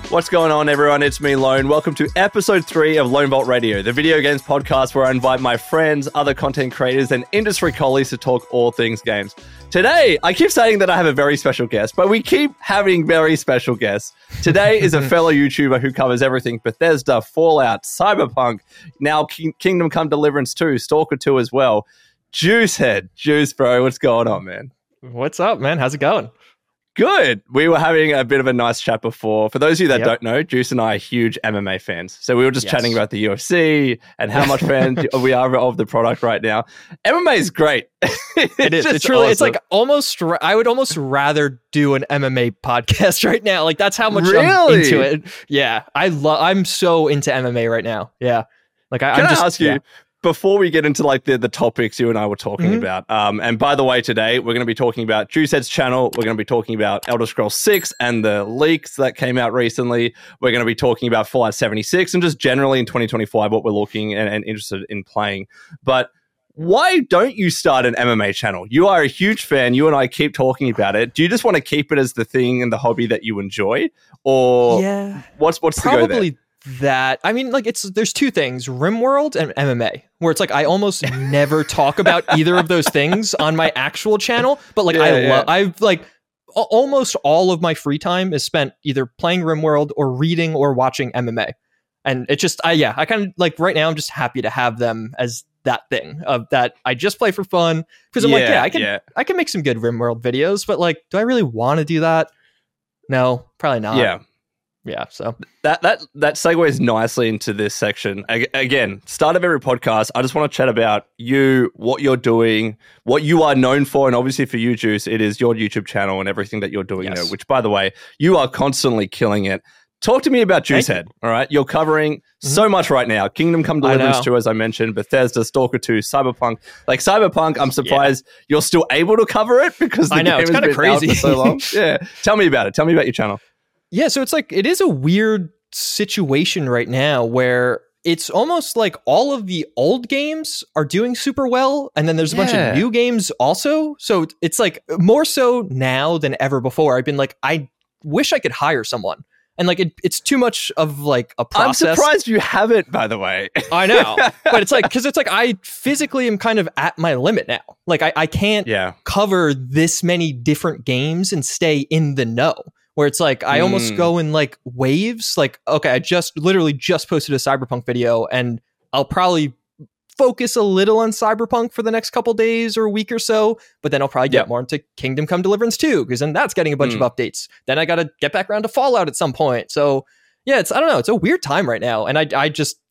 What's going on, everyone? It's me, Lone. Welcome to episode 3 of Lone Vault Radio, the video games podcast where I invite my friends, other content creators, and industry colleagues to talk all things games. Today, I keep saying that I have a very special guest, but we keep having very special guests. Today is a fellow YouTuber who covers everything Bethesda, Fallout, Cyberpunk, now Kingdom Come Deliverance 2, Stalker 2 as well. Juicehead. Juice, bro, what's going on, man? What's up, man? How's it going? Good. We were having a bit of a nice chat before. For those of you that don't know, Juice and I are huge MMA fans. So we were just chatting about the UFC and how much fans we are of the product right now. MMA is great. It is. It's really, awesome. It's like almost, I would almost rather do an MMA podcast right now. Like that's how much I'm into it. Yeah. I'm so into MMA right now. Yeah. Like Can I ask you, before we get into like the topics you and I were talking about, and by the way, today we're going to be talking about Juicehead's channel. We're going to be talking about Elder Scrolls 6 and the leaks that came out recently. We're going to be talking about Fallout 76 and just generally in 2025 what we're looking and interested in playing. But why don't you start an MMA channel? You are a huge fan. You and I keep talking about it. Do you just want to keep it as the thing and the hobby that you enjoy, or what's the go there? That I mean, like there's two things: RimWorld and MMA, where it's like I almost never talk about either of those things on my actual channel. But like I've like almost all of my free time is spent either playing RimWorld or reading or watching MMA, and it's just I kind of like right now I'm just happy to have them as that thing of that I just play for fun because I'm I can make some good RimWorld videos, but like, do I really want to do that? No, probably not. Yeah, so that segues nicely into this section. Again, start of every podcast, I just want to chat about you, what you're doing, what you are known for, and obviously for you, Juice, it is your YouTube channel and everything that you're doing there, which, by the way, you are constantly killing it. Talk to me about Juicehead, all right? You're covering so much right now. Kingdom Come Deliverance 2, as I mentioned, Bethesda, Stalker 2, Cyberpunk. Like, Cyberpunk, I'm surprised you're still able to cover it because the game it's kind of crazy. For so long. Yeah, tell me about it. Tell me about your channel. Yeah, so it's like, it is a weird situation right now where it's almost like all of the old games are doing super well, and then there's a bunch of new games also. So it's like more so now than ever before. I've been like, I wish I could hire someone. And like, it's too much of like a process. I'm surprised you haven't, by the way. I know. But it's like, because it's like, I physically am kind of at my limit now. Like I can't cover this many different games and stay in the know. Where it's like, I almost go in like waves. Like, okay, I literally just posted a Cyberpunk video and I'll probably focus a little on Cyberpunk for the next couple days or a week or so. But then I'll probably get more into Kingdom Come Deliverance 2 because then that's getting a bunch of updates. Then I got to get back around to Fallout at some point. So yeah, I don't know. It's a weird time right now. And I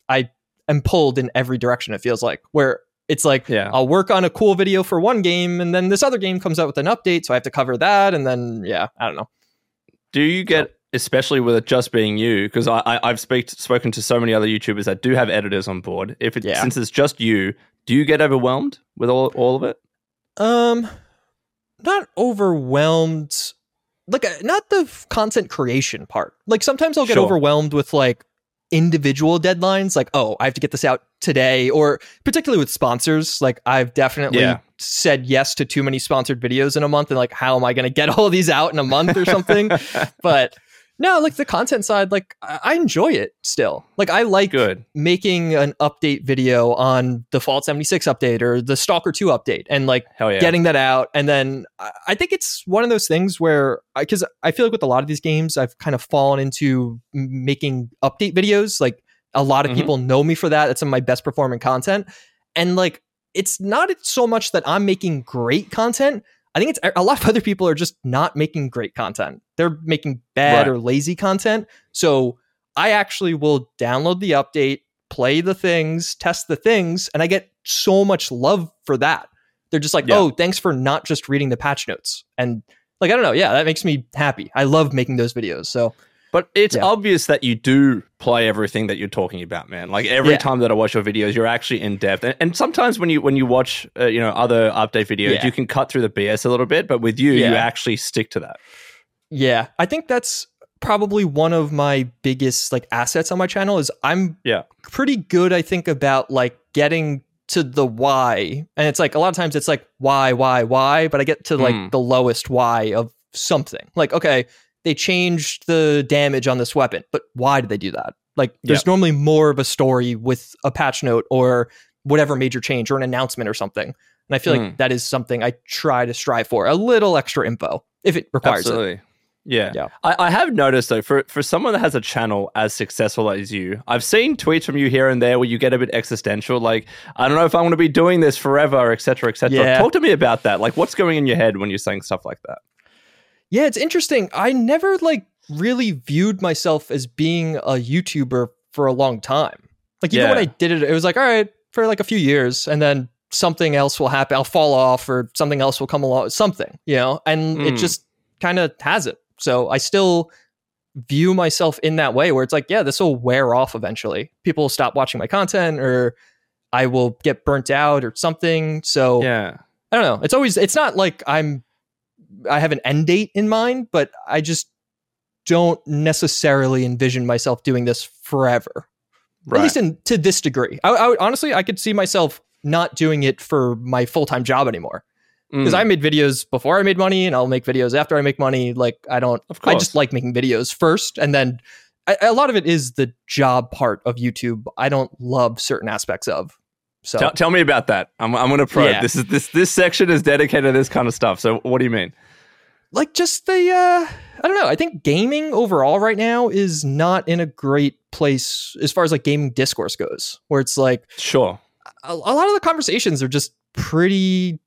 am pulled in every direction, it feels like, where it's like, I'll work on a cool video for one game and then this other game comes out with an update. So I have to cover that. And then, I don't know. Do you get, especially with it just being you, because I've spoken to so many other YouTubers that do have editors on board. Since it's just you, do you get overwhelmed with all of it? Not overwhelmed. Like not the content creation part. Like sometimes I'll get overwhelmed with like individual deadlines. Like, oh, I have to get this out today, or particularly with sponsors. Like I've definitely said yes to too many sponsored videos in a month, and like, how am I going to get all these out in a month or something? But no, like the content side, like I enjoy it still. Like I like making an update video on the Fallout 76 update or the Stalker 2 update and like getting that out. And then I think it's one of those things where, because I feel like with a lot of these games, I've kind of fallen into making update videos. Like a lot of people know me for that. It's some of my best performing content. And like, it's not so much that I'm making great content. I think it's a lot of other people are just not making great content. They're making bad or lazy content. So I actually will download the update, play the things, test the things, and I get so much love for that. They're just like, oh, thanks for not just reading the patch notes. And like, I don't know. Yeah, that makes me happy. I love making those videos. So, but it's obvious that you do play everything that you're talking about, man. Like every time that I watch your videos, you're actually in depth. And sometimes when you watch, other update videos, you can cut through the BS a little bit. But with you, you actually stick to that. Yeah, I think that's probably one of my biggest like assets on my channel is I'm pretty good, I think, about like getting to the why. And it's like a lot of times it's like why, but I get to like the lowest why of something. Like, okay, they changed the damage on this weapon. But why did they do that? Like, there's normally more of a story with a patch note or whatever major change or an announcement or something. And I feel like that is something I try to strive for. A little extra info if it requires it. Yeah. I have noticed, though, for someone that has a channel as successful as you, I've seen tweets from you here and there where you get a bit existential, like, I don't know if I want to be doing this forever, et cetera, et cetera. Yeah. Talk to me about that. Like, what's going in your head when you're saying stuff like that? Yeah, it's interesting. I never, like, really viewed myself as being a YouTuber for a long time. Like, even when I did it, it was like, all right, for like a few years, and then something else will happen. I'll fall off or something else will come along, something, you know, and it just kind of has it. So I still view myself in that way where it's like, yeah, this will wear off eventually. People will stop watching my content or I will get burnt out or something. So I don't know. It's not like I have an end date in mind, but I just don't necessarily envision myself doing this forever. Right. At least to this degree. I would, honestly, I could see myself not doing it for my full-time job anymore. Because I made videos before I made money and I'll make videos after I make money. Like, I just like making videos first. And then a lot of it is the job part of YouTube. I don't love certain aspects of. So tell me about that. I'm going to probe. Yeah. This section is dedicated to this kind of stuff. So what do you mean? Like, just I don't know. I think gaming overall right now is not in a great place as far as like gaming discourse goes, where it's like, sure, a lot of the conversations are just pretty,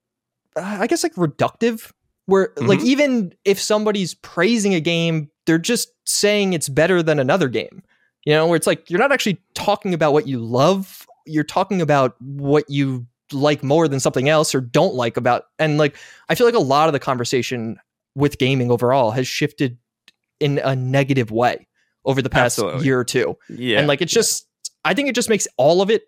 I guess, like reductive, where like even if somebody's praising a game, they're just saying it's better than another game, you know, where it's like, you're not actually talking about what you love. You're talking about what you like more than something else or don't like about. And like, I feel like a lot of the conversation with gaming overall has shifted in a negative way over the past year or two. Yeah. And like, it's just, I think it just makes all of it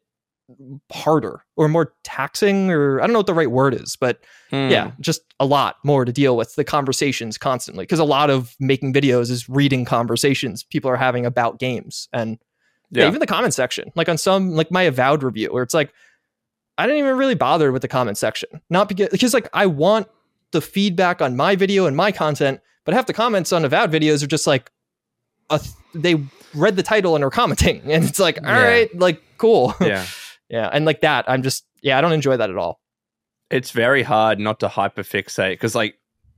harder or more taxing, or I don't know what the right word is, but just a lot more to deal with the conversations constantly. Cause a lot of making videos is reading conversations people are having about games, and even the comment section, like on some, like my Avowed review, where it's like, I didn't even really bother with the comment section, not because like I want the feedback on my video and my content, but half the comments on Avowed videos are just like, they read the title and are commenting, and it's like, all right, like cool. Yeah. And like that, I'm just, I don't enjoy that at all. It's very hard not to hyperfixate, because like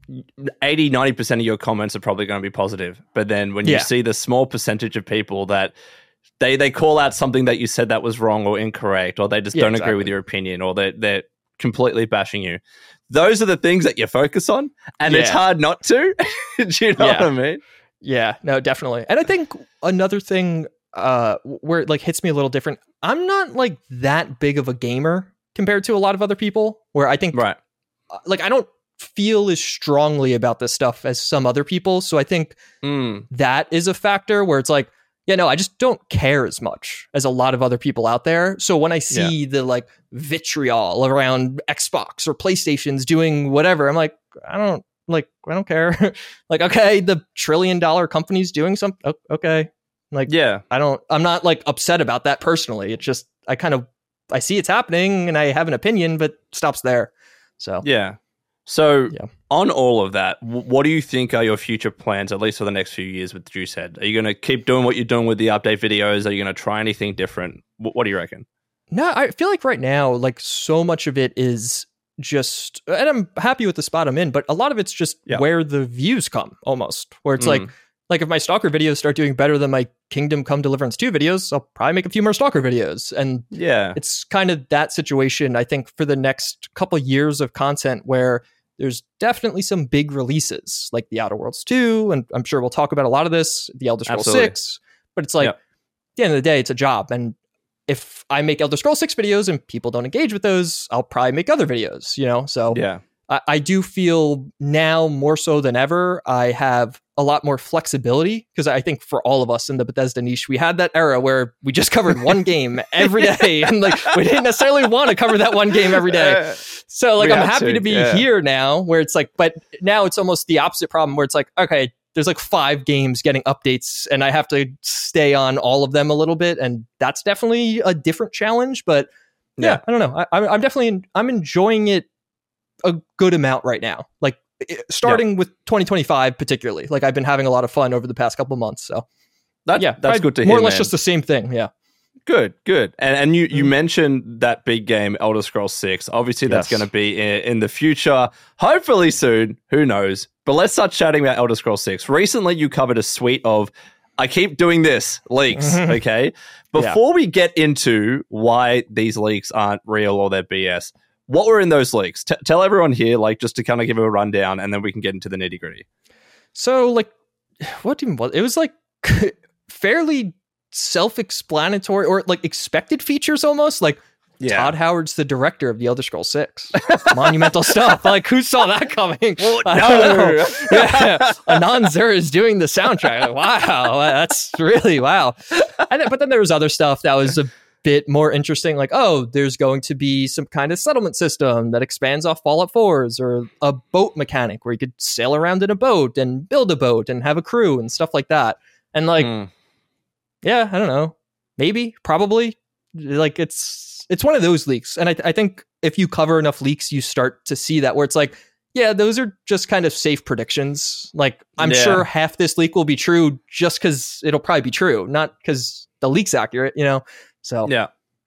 80-90% of your comments are probably going to be positive. But then when you see the small percentage of people that they call out something that you said that was wrong or incorrect, or they just don't agree with your opinion, or they're completely bashing you, those are the things that you focus on. And it's hard not to. Do you know what I mean? Yeah, no, definitely. And I think another thing where it like hits me a little different, I'm not like that big of a gamer compared to a lot of other people, where I think like I don't feel as strongly about this stuff as some other people. So I think that is a factor where it's like, I just don't care as much as a lot of other people out there. So when I see the like vitriol around Xbox or PlayStation's doing whatever, I'm like, I don't care. Like, okay, the $1 trillion company's doing something. Okay. Like, I'm not like upset about that personally. It's just, I see it's happening and I have an opinion, but stops there. So, So on all of that, what do you think are your future plans, at least for the next few years with Juicehead? Are you going to keep doing what you're doing with the update videos? Are you going to try anything different? What do you reckon? No, I feel like right now, like so much of it is just, and I'm happy with the spot I'm in, but a lot of it's just where the views come almost, where it's like if my Stalker videos start doing better than my Kingdom Come Deliverance 2 videos, I'll probably make a few more Stalker videos. And it's kind of that situation, I think, for the next couple of years of content, where there's definitely some big releases like The Outer Worlds 2, and I'm sure we'll talk about a lot of this, The Elder Scrolls 6, but it's like, at the end of the day, it's a job. And if I make Elder Scrolls 6 videos and people don't engage with those, I'll probably make other videos, you know? So I do feel now more so than ever, I have a lot more flexibility, because I think for all of us in the Bethesda niche, we had that era where we just covered one game every day, and like we didn't necessarily want to cover that one game every day. So like I'm happy to be here now, where it's like, but now it's almost the opposite problem, where it's like, okay, there's like 5 games getting updates and I have to stay on all of them a little bit, and that's definitely a different challenge. But I don't know, I'm definitely I'm enjoying it a good amount right now. Like starting with 2025 particularly. Like I've been having a lot of fun over the past couple of months. So that's good to hear. More or less just the same thing. Yeah. Good. And you mentioned that big game, Elder Scrolls 6. Obviously, that's going to be in the future, hopefully soon. Who knows? But let's start chatting about Elder Scrolls 6. Recently, you covered a suite of, I keep doing this, leaks, okay? Before we get into why these leaks aren't real or they're BS, what were in those leaks? Tell everyone here, like, just to kind of give a rundown, and then we can get into the nitty-gritty. So, like, it was, like, fairly self-explanatory or like expected features almost. Like Todd Howard's the director of the Elder Scrolls 6. Monumental stuff. Like who saw that coming? Well, no. Anand Zur is doing the soundtrack. Like, wow, that's really wow. But then there was other stuff that was a bit more interesting. Like, oh, there's going to be some kind of settlement system that expands off Fallout 4's, or a boat mechanic where you could sail around in a boat and build a boat and have a crew and stuff like that. And like, yeah, I don't know. Maybe, probably. Like it's one of those leaks. And I think if you cover enough leaks, you start to see that where it's like, yeah, those are just kind of safe predictions. Like I'm sure half this leak will be true just because it'll probably be true, not because the leak's accurate, you know? So yeah.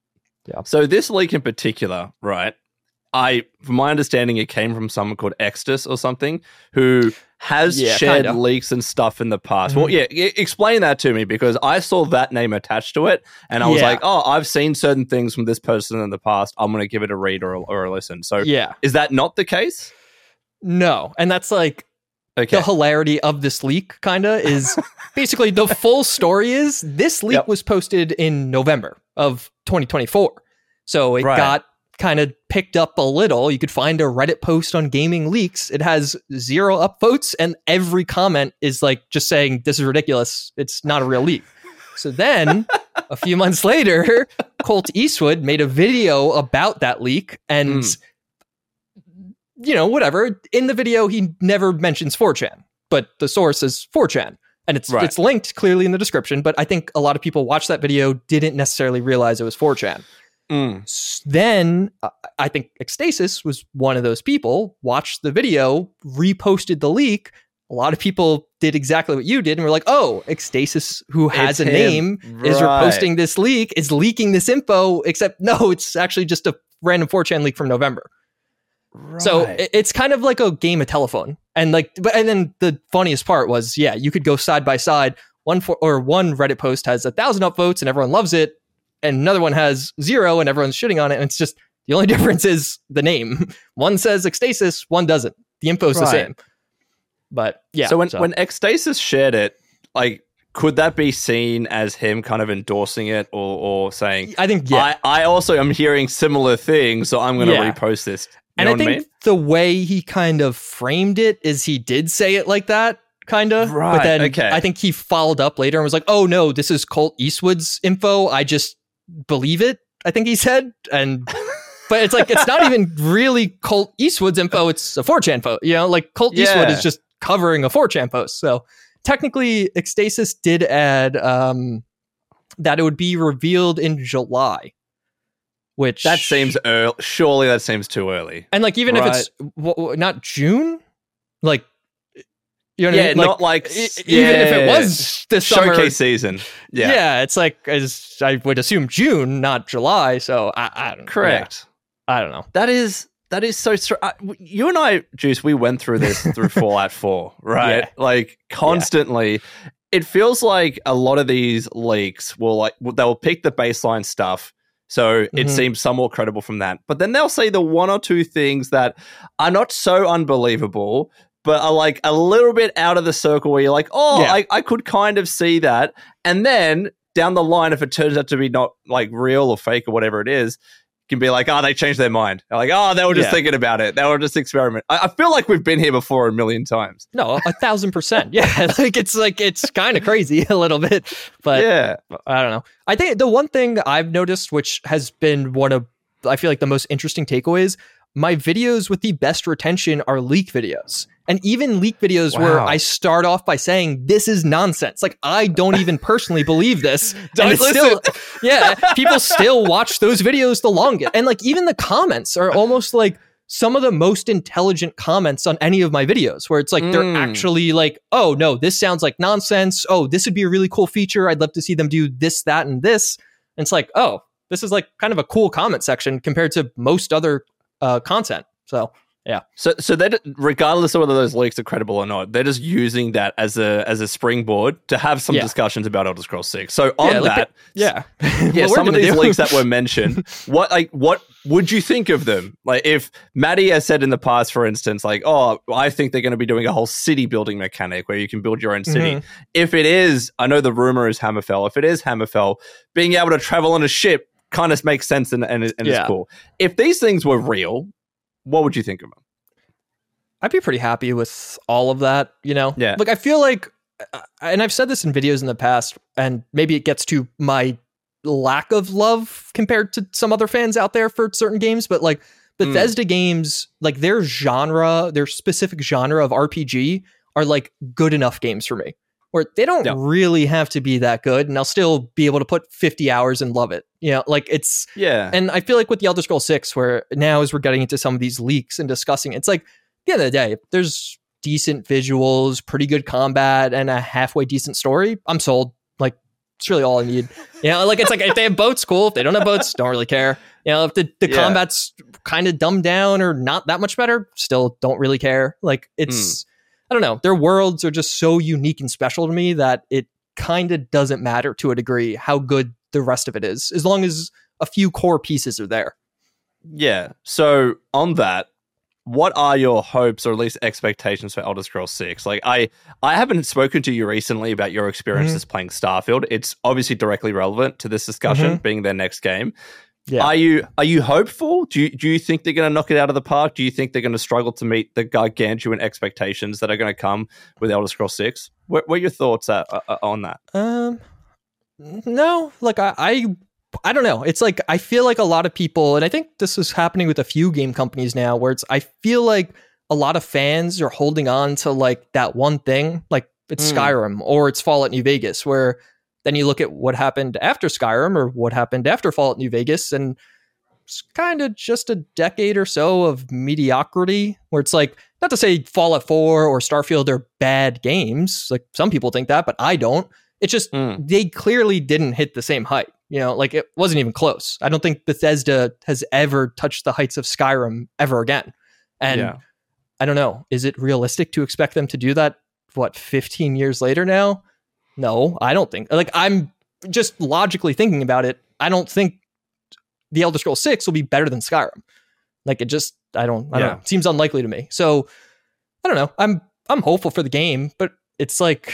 So this leak in particular, right? From my understanding, it came from someone called Extus or something who has shared leaks and stuff in the past. Well, explain that to me, because I saw that name attached to it and I was like, oh, I've seen certain things from this person in the past. I'm going to give it a read or a listen. So is that not the case? No. And that's like the hilarity of this leak kind of is basically the full story is this leak was posted in November of 2024. So it got kind of picked up a little. You could find a Reddit post on Gaming Leaks. It has 0 upvotes and every comment is like just saying this is ridiculous. It's not a real leak. So then a few months later, Colt Eastwood made a video about that leak and you know, whatever. In the video, he never mentions 4chan, but the source is 4chan. And it's linked clearly in the description, but I think a lot of people watched that video, didn't necessarily realize it was 4chan. Then I think Ecstasis was one of those people, watched the video, reposted the leak. A lot of people did exactly what you did and were like, oh, Ecstasis, who has a name, is reposting this leak, is leaking this info, except no, it's actually just a random 4chan leak from November. So it's kind of like a game of telephone. And then the funniest part was, you could go side by side. One Reddit post has 1,000 upvotes and everyone loves it. And another one has 0 and everyone's shitting on it. And it's just, the only difference is the name. One says Ecstasis, one doesn't. The info's the same. But yeah. So when Ecstasis shared it, like, could that be seen as him kind of endorsing it or saying, I think, I also am hearing similar things, so I'm going to repost this. You know and I think the way he kind of framed it is he did say it like that, kind of. Right. But then I think he followed up later and was like, oh no, this is Colt Eastwood's info. I just believe it, I think he said. But it's like, it's not even really Colt Eastwood's info. It's a 4chan post, you know, like Colt Eastwood is just covering a 4chan post. So technically Ecstasis did add that it would be revealed in July. Which that seems early. Surely that seems too early. And like, even if it's not June, like, you know what I mean? Not like even if it was this showcase summer season. It's like, as I would assume June, not July. So I don't know. Correct. I don't know. That is so you and I, Juice, we went through this through Fallout 4, right? Like constantly. It feels like a lot of these leaks they'll pick the baseline stuff. So it seems somewhat credible from that. But then they'll say the one or two things that are not so unbelievable, but are like a little bit out of the circle where you're like, I could kind of see that. And then down the line, if it turns out to be not like real or fake or whatever it is, can be like, they changed their mind. They're like, they were just thinking about it. They were just experimenting. I feel like we've been here before a million times. No, 1,000%. Yeah, it's kind of crazy a little bit, but I don't know. I think the one thing I've noticed, which has been I feel like the most interesting takeaways, my videos with the best retention are leak videos. And even leak videos where I start off by saying, this is nonsense. Like, I don't even personally believe this. Don't listen. People still watch those videos the longest. And like, even the comments are almost like some of the most intelligent comments on any of my videos, where it's like they're actually like, oh no, this sounds like nonsense. Oh, this would be a really cool feature. I'd love to see them do this, that, and this. And it's like, oh, this is like kind of a cool comment section compared to most other content. So yeah. So they, regardless of whether those leaks are credible or not, they're just using that as a springboard to have some discussions about Elder Scrolls 6. So on that, some of these leaks that were mentioned, what would you think of them? Like if Maddie has said in the past, for instance, like, oh, I think they're going to be doing a whole city building mechanic where you can build your own city. If it is, I know the rumor is Hammerfell. If it is Hammerfell, being able to travel on a ship kind of makes sense and it's cool. If these things were real, what would you think of them? I'd be pretty happy with all of that, you know? Yeah. Like, I feel like, and I've said this in videos in the past, and maybe it gets to my lack of love compared to some other fans out there for certain games, but like Bethesda games, like their specific genre of RPG are like good enough games for me, where they don't really have to be that good, and I'll still be able to put 50 hours and love it. You know, like it's, and I feel like with the Elder Scrolls 6, where now as we're getting into some of these leaks and discussing it, it's like, at the end of the day, there's decent visuals, pretty good combat, and a halfway decent story, I'm sold. Like, it's really all I need. You know, like, it's like, if they have boats, cool. If they don't have boats, don't really care. You know, if the combat's kind of dumbed down or not that much better, still don't really care. Like, it's, I don't know. Their worlds are just so unique and special to me that it kind of doesn't matter to a degree how good the rest of it is, as long as a few core pieces are there. Yeah. So on that, what are your hopes or at least expectations for Elder Scrolls 6? Like, I haven't spoken to you recently about your experiences playing Starfield. It's obviously directly relevant to this discussion, being their next game. Yeah. Are you hopeful? Do you think they're going to knock it out of the park? Do you think they're going to struggle to meet the gargantuan expectations that are going to come with Elder Scrolls 6? What are your thoughts on that? No, like I don't know. It's like, I feel like a lot of people, and I think this is happening with a few game companies now, where I feel like a lot of fans are holding on to like that one thing, like it's Skyrim or it's Fallout New Vegas, where then you look at what happened after Skyrim or what happened after Fallout New Vegas, and it's kind of just a decade or so of mediocrity, where it's like, not to say Fallout 4 or Starfield are bad games. Like, some people think that, but I don't. It's just, they clearly didn't hit the same height. You know, like, it wasn't even close. I don't think Bethesda has ever touched the heights of Skyrim ever again. And I don't know, is it realistic to expect them to do that, 15 years later now? No, I don't think. Like, I'm just logically thinking about it. I don't think the Elder Scrolls 6 will be better than Skyrim. Like, it just, I don't know. It seems unlikely to me. So, I don't know. I'm hopeful for the game, but it's like,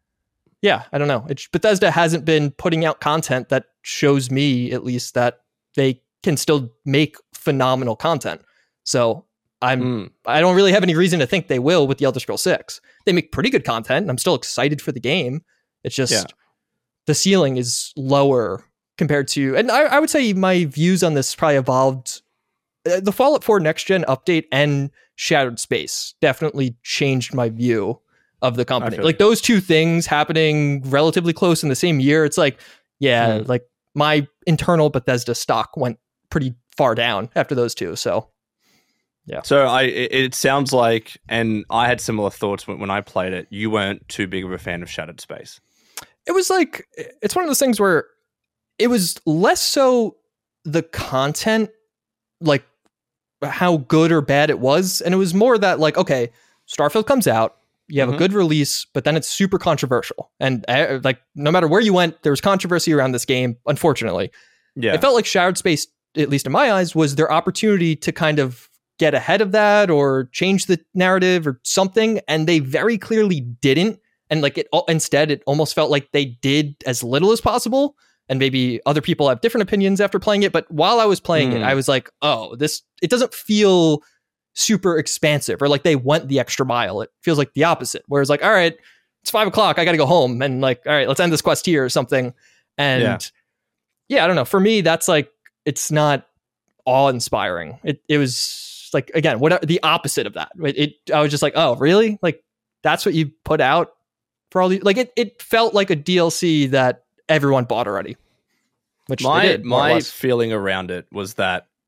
I don't know. Bethesda hasn't been putting out content that shows me, at least, that they can still make phenomenal content. So I don't really have any reason to think they will with the Elder Scrolls 6. They make pretty good content, and I'm still excited for the game. It's just the ceiling is lower compared to, and I would say my views on this probably evolved. The Fallout 4 Next Gen update and Shattered Space definitely changed my view of the company. Like, those two things happening relatively close in the same year, it's like, like my internal Bethesda stock went pretty far down after those two. So so it sounds like, and I had similar thoughts when I played it, you weren't too big of a fan of Shattered Space. It was like, it's one of those things where it was less so the content, like how good or bad it was, and it was more that, like, okay, Starfield comes out, you have a good release, but then it's super controversial. And like, no matter where you went, there was controversy around this game, unfortunately. It felt like Shattered Space, at least in my eyes, was their opportunity to kind of get ahead of that or change the narrative or something. And they very clearly didn't. And like, instead, it almost felt like they did as little as possible. And maybe other people have different opinions after playing it. But while I was playing it, I was like, oh, it doesn't feel super expansive, or like they went the extra mile. It feels like the opposite, whereas like, all right, it's 5 o'clock, I gotta go home, and like, all right, let's end this quest here or something. And I don't know, for me, that's like, it's not awe-inspiring. It was like, again, the opposite of that. I was just like, oh, really? Like, that's what you put out for all these? Like, it felt like a DLC that everyone bought already, which my feeling around it was that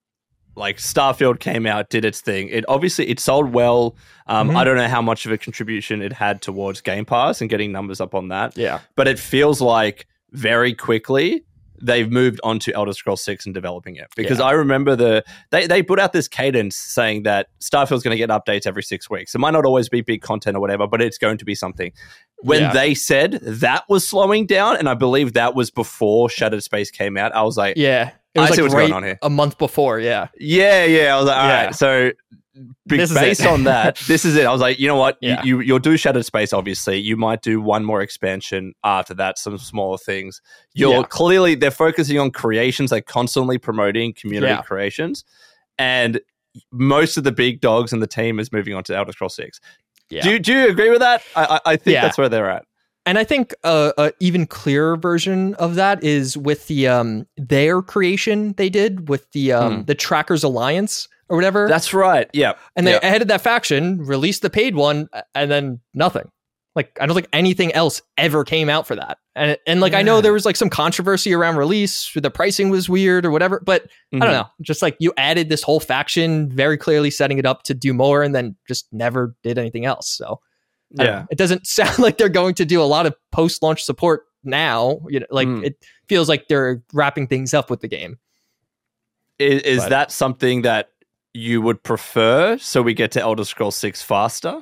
like Starfield came out, did its thing. It sold well. I don't know how much of a contribution it had towards Game Pass and getting numbers up on that. Yeah. But it feels like very quickly they've moved on to Elder Scrolls 6 and developing it. Because I remember they put out this cadence saying that Starfield's going to get updates every 6 weeks. It might not always be big content or whatever, but it's going to be something. When they said that was slowing down, and I believe that was before Shattered Space came out, I was like, it was I like see what's right going on here. a month before, Yeah. I was like, all right. So based on that, this is it. I was like, you know what? You'll do Shattered Space, obviously. You might do one more expansion after that, some smaller things. Clearly, they're focusing on creations. They're constantly promoting community creations. And most of the big dogs in the team is moving on to Elder Scrolls 6. Yeah. Do you agree with that? I think that's where they're at. And I think a even clearer version of that is with the their creation they did with the Trackers Alliance or whatever. That's right. Yeah. And they added that faction, released the paid one, and then nothing. Like, I don't think anything else ever came out for that. And I know there was like some controversy around release, the pricing was weird or whatever, but I don't know. Just like you added this whole faction, very clearly setting it up to do more, and then just never did anything else. So it doesn't sound like they're going to do a lot of post-launch support now. It feels like they're wrapping things up with the game. Is that something that you would prefer, so we get to Elder Scrolls 6 faster?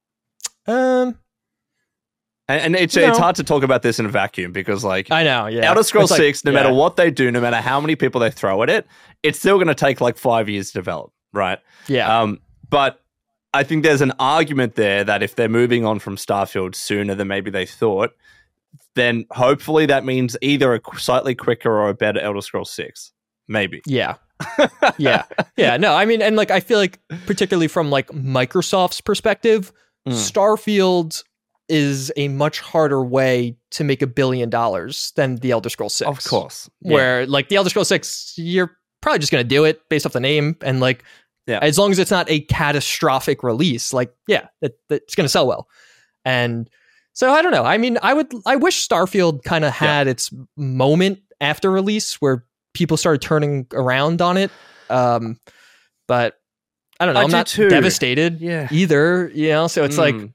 And it's hard to talk about this in a vacuum because, like, I know, Elder Scrolls 6, no matter what they do, no matter how many people they throw at it, it's still going to take like 5 years to develop, right? Yeah. But I think there's an argument there that if they're moving on from Starfield sooner than maybe they thought, then hopefully that means either a slightly quicker or a better Elder Scrolls 6. Maybe. Yeah. Yeah. No, I mean, and like, I feel like particularly from like Microsoft's perspective, Starfield is a much harder way to make $1 billion than the Elder Scrolls 6. Of course. Where like the Elder Scrolls 6, you're probably just going to do it based off the name. And like, as long as it's not a catastrophic release, like, it's going to sell well. And so I don't know. I mean, I wish Starfield kind of had its moment after release where people started turning around on it. But I don't know. I'm not devastated either, so it's like,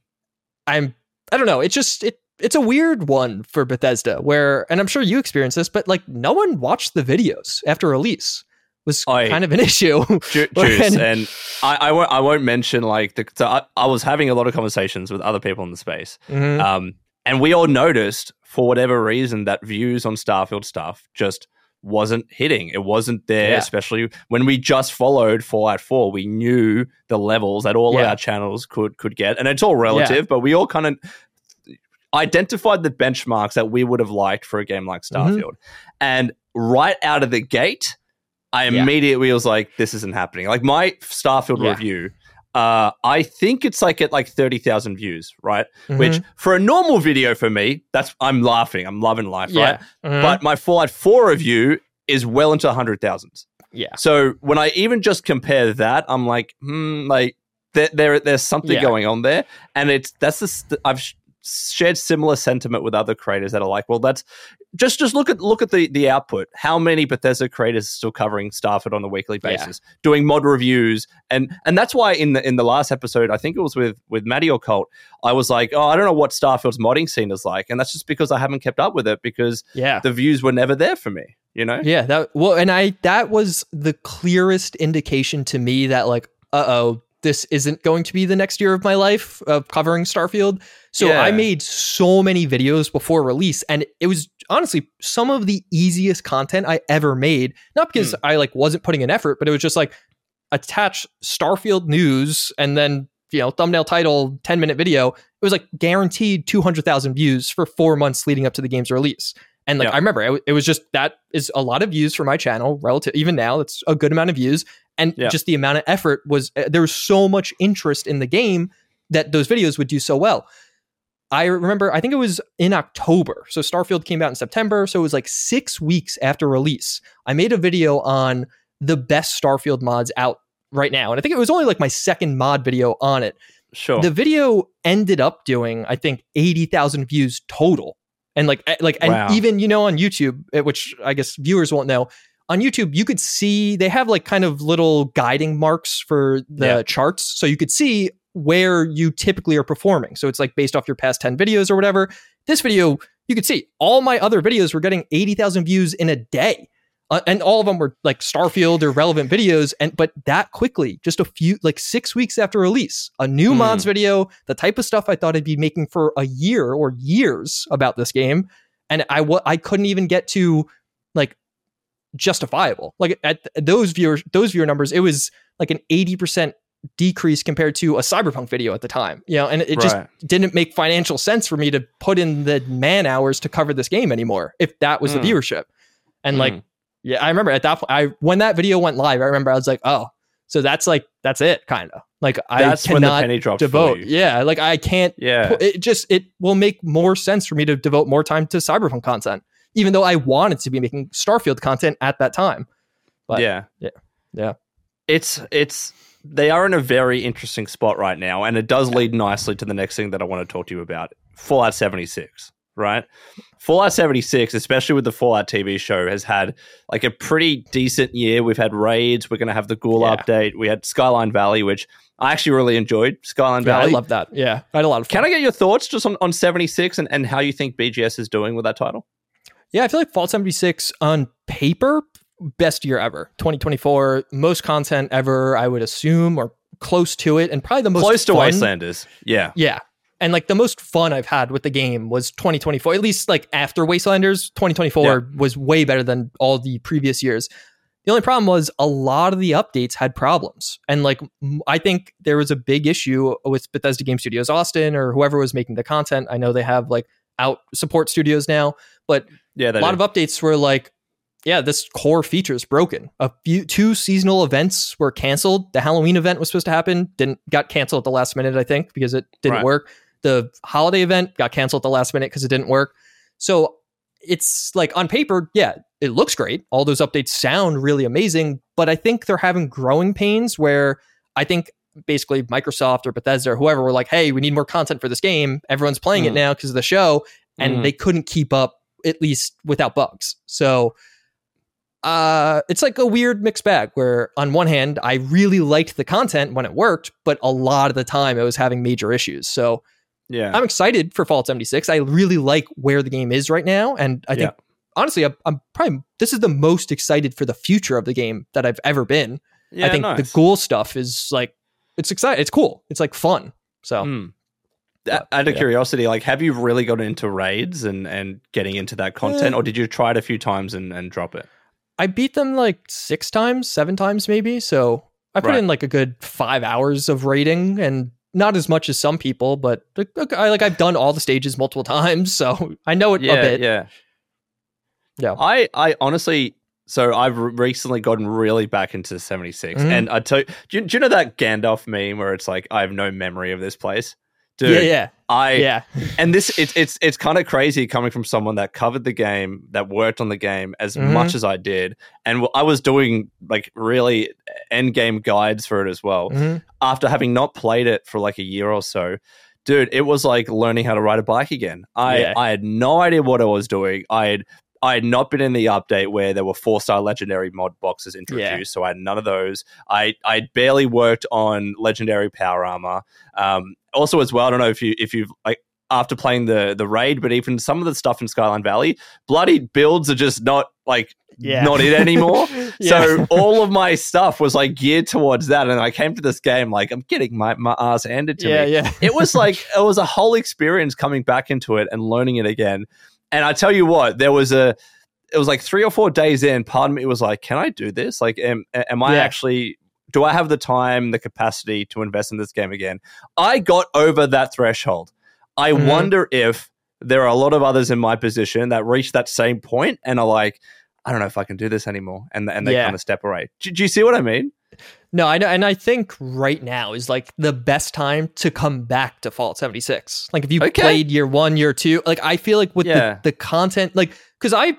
I don't know. It's just, it's a weird one for Bethesda where, and I'm sure you experienced this, but like no one watched the videos after release was kind of an issue. Juice, and I won't mention like I was having a lot of conversations with other people in the space. And we all noticed for whatever reason that views on Starfield stuff just wasn't hitting. It wasn't there, especially when we just followed Fallout 4. We knew the levels that all of our channels could get, and it's all relative, but we all kind of identified the benchmarks that we would have liked for a game like Starfield. And right out of the gate, I immediately was like, this isn't happening. Like my Starfield review, I think it's like at like 30,000 views, right? Which for a normal video for me, I'm laughing. I'm loving life, right? But my Fallout 4 review is well into 100,000s. Yeah. So when I even just compare that, I'm like, like there's something going on there, and I've shared similar sentiment with other creators that are like, well, that's just look at the output. How many Bethesda creators are still covering Starfield on a weekly basis, doing mod reviews, and that's why in the last episode, I think it was with Maddie or Colt, I was like, I don't know what Starfield's modding scene is like, and that's just because I haven't kept up with it because the views were never there for me, that was the clearest indication to me that like, this isn't going to be the next year of my life of covering Starfield. So I made so many videos before release, and it was honestly some of the easiest content I ever made. Not because I like wasn't putting in effort, but it was just like attach Starfield news and then, thumbnail title, 10-minute video. It was like guaranteed 200,000 views for 4 months leading up to the game's release. And like, I remember it was just, that is a lot of views for my channel relative. Even now, it's a good amount of views. And just the amount of effort was, there was so much interest in the game that those videos would do so well. I remember, I think it was in October. So Starfield came out in September. So it was like 6 weeks after release. I made a video on the best Starfield mods out right now. And I think it was only like my second mod video on it. Sure. The video ended up doing, I think, 80,000 views total. And and even, on YouTube, which I guess viewers won't know, on YouTube, you could see they have like kind of little guiding marks for the charts. So you could see where you typically are performing. So it's like based off your past 10 videos or whatever. This video, you could see all my other videos were getting 80,000 views in a day. And all of them were like Starfield or relevant videos. But that quickly, just a few, like 6 weeks after release, a new mods video, the type of stuff I thought I'd be making for a year or years about this game. And I couldn't even get to like justifiable. Like at those viewer numbers, it was like an 80% decrease compared to a Cyberpunk video at the time. And it just didn't make financial sense for me to put in the man hours to cover this game anymore if that was the viewership. And like, yeah, I remember at that point, when that video went live, I remember I was like, oh, so that's it, kind of. Like that's I cannot when the penny dropped devote. Yeah, like I can't. Yeah, it will make more sense for me to devote more time to Cyberpunk content, even though I wanted to be making Starfield content at that time. But yeah. It's they are in a very interesting spot right now, and it does lead nicely to the next thing that I want to talk to you about: Fallout 76. Right? Fallout 76, especially with the Fallout TV show, has had like a pretty decent year. We've had raids. We're going to have the Ghoul update. We had Skyline Valley, which I actually really enjoyed. Skyline Valley. I love that. Yeah, I had a lot of fun. Can I get your thoughts just on 76 and how you think BGS is doing with that title? Yeah, I feel like Fallout 76 on paper, best year ever. 2024, most content ever, I would assume, or close to it, and probably the most close to fun. Wastelanders. Yeah. Yeah. And like the most fun I've had with the game was 2024, at least like after Wastelanders. 2024 was way better than all the previous years. The only problem was a lot of the updates had problems. And like, I think there was a big issue with Bethesda Game Studios Austin or whoever was making the content. I know they have like out support studios now, but a lot of updates were like, yeah, this core feature is broken. Two seasonal events were canceled. The Halloween event was supposed to happen, got canceled at the last minute, I think, because it didn't work. The holiday event got canceled at the last minute because it didn't work. So it's like on paper, yeah, it looks great. All those updates sound really amazing, but I think they're having growing pains where I think basically Microsoft or Bethesda or whoever were like, hey, we need more content for this game. Everyone's playing it now because of the show. And they couldn't keep up, at least without bugs. So it's like a weird mixed bag where on one hand, I really liked the content when it worked, but a lot of the time it was having major issues. So yeah, I'm excited for Fallout 76. I really like where the game is right now. And I think, honestly, I'm probably, this is the most excited for the future of the game that I've ever been. Yeah, I think the Ghoul stuff is like, it's exciting. It's cool. It's like fun. So out of curiosity, like, have you really gotten into raids and getting into that content, or did you try it a few times and drop it? I beat them like 6 times, 7 times maybe. So I put in like a good 5 hours of raiding, and not as much as some people, but I've done all the stages multiple times, so I know it a bit. Yeah. I honestly, so I've recently gotten really back into 76, and I tell you, do you know that Gandalf meme where it's like, I have no memory of this place? Dude, and this it's kind of crazy coming from someone that covered the game, that worked on the game as much as I did, and I was doing like really end game guides for it as well. After having not played it for like a year or so, dude, it was like learning how to ride a bike again. I had no idea what I was doing. I had not been in the update where there were 4-star legendary mod boxes introduced, so I had none of those. I barely worked on legendary power armor. Also, as well, I don't know if you've like after playing the raid, but even some of the stuff in Skyline Valley, bloody builds are just not like not it anymore. So all of my stuff was like geared towards that, and I came to this game like I'm getting my ass handed to me. It was like it was a whole experience coming back into it and learning it again. And I tell you what, it was like 3 or 4 days in, part of me was like, can I do this? Like, am I actually, do I have the time, the capacity to invest in this game again? I got over that threshold. I wonder if there are a lot of others in my position that reach that same point and are like, I don't know if I can do this anymore. And they kind of step away. Do you see what I mean? No, I know. And I think right now is like the best time to come back to Fallout 76. Like if you played year 1, year 2, like I feel like with the content, like, cause I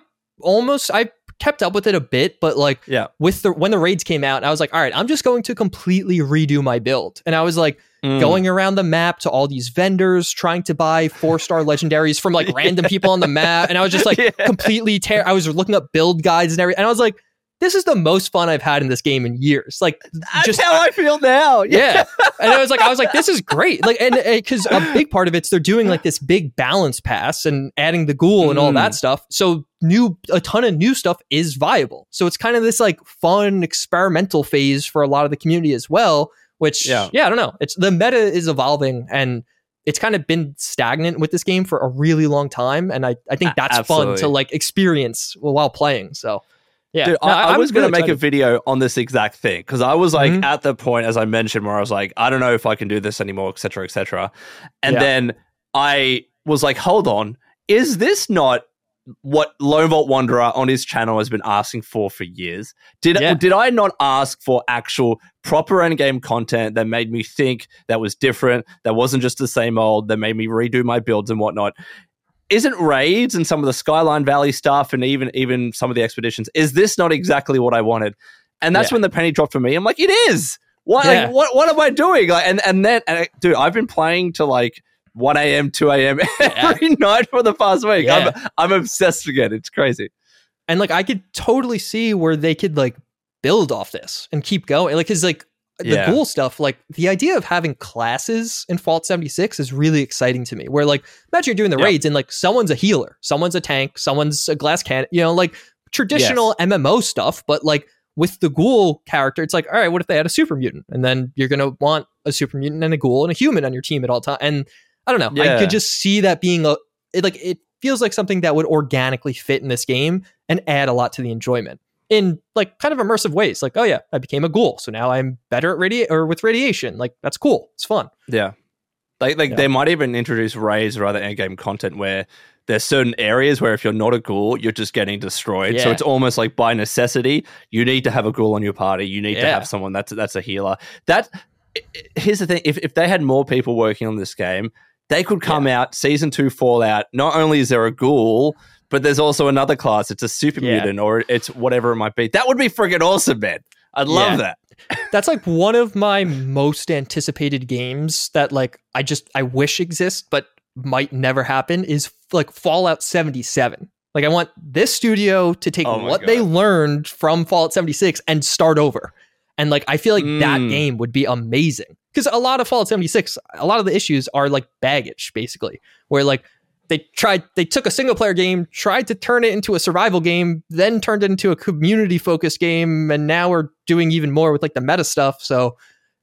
kept up with it a bit, but like with when the raids came out, I was like, all right, I'm just going to completely redo my build. And I was like going around the map to all these vendors, trying to buy 4-star legendaries from like random people on the map. And I was just like completely I was looking up build guides and everything. And I was like, this is the most fun I've had in this game in years. Like, that's just how I feel now. Yeah. And I was like, this is great. Like, and because a big part of it's they're doing like this big balance pass and adding the ghoul and all that stuff. So a ton of new stuff is viable. So it's kind of this like fun experimental phase for a lot of the community as well, which I don't know. It's the meta is evolving, and it's kind of been stagnant with this game for a really long time. And I think that's fun to like experience while playing. So yeah, dude, I was going to make a video on this exact thing because I was like at the point, as I mentioned, where I was like, I don't know if I can do this anymore, etc., etc. And then I was like, hold on, is this not what Lone Vault Wanderer on his channel has been asking for years? Did I not ask for actual proper endgame content that made me think, that was different, that wasn't just the same old, that made me redo my builds and whatnot? Isn't raids and some of the Skyline Valley stuff and even some of the expeditions, is this not exactly what I wanted? And that's when the penny dropped for me. I'm like, it is. What? Yeah. Like, what am I doing? Like, and then, dude, I've been playing to like 1 a.m., 2 a.m. every night for the past week. Yeah. I'm obsessed again. It's crazy. And like, I could totally see where they could like build off this and keep going. Like, cause like the ghoul stuff, like the idea of having classes in Fallout 76 is really exciting to me. Where like, imagine you're doing the raids and like someone's a healer, someone's a tank, someone's a glass cannon, you know, like traditional MMO stuff. But like with the ghoul character, it's like, all right, what if they had a super mutant? And then you're going to want a super mutant and a ghoul and a human on your team at all times. And I don't know. I could just see that being it feels like something that would organically fit in this game and add a lot to the enjoyment in like kind of immersive ways. Like, oh yeah, I became a ghoul, so now I'm better at with radiation. Like, that's cool. It's fun. Yeah. They might even introduce raids or other endgame content where there's certain areas where if you're not a ghoul, you're just getting destroyed. Yeah. So it's almost like by necessity, you need to have a ghoul on your party. You need to have someone that's a healer. Here's the thing. If they had more people working on this game, they could come out, Season 2 Fallout, not only is there a ghoul, but there's also another class. It's a super mutant or it's whatever it might be. That would be friggin' awesome, man. I'd love that. That's like one of my most anticipated games that like I wish exists, but might never happen, is like Fallout 77. Like, I want this studio to take what they learned from Fallout 76 and start over. And like, I feel like that game would be amazing. Because a lot of Fallout 76, a lot of the issues are like baggage, basically, where like they took a single player game, tried to turn it into a survival game, then turned it into a community focused game. And now we're doing even more with like the meta stuff. So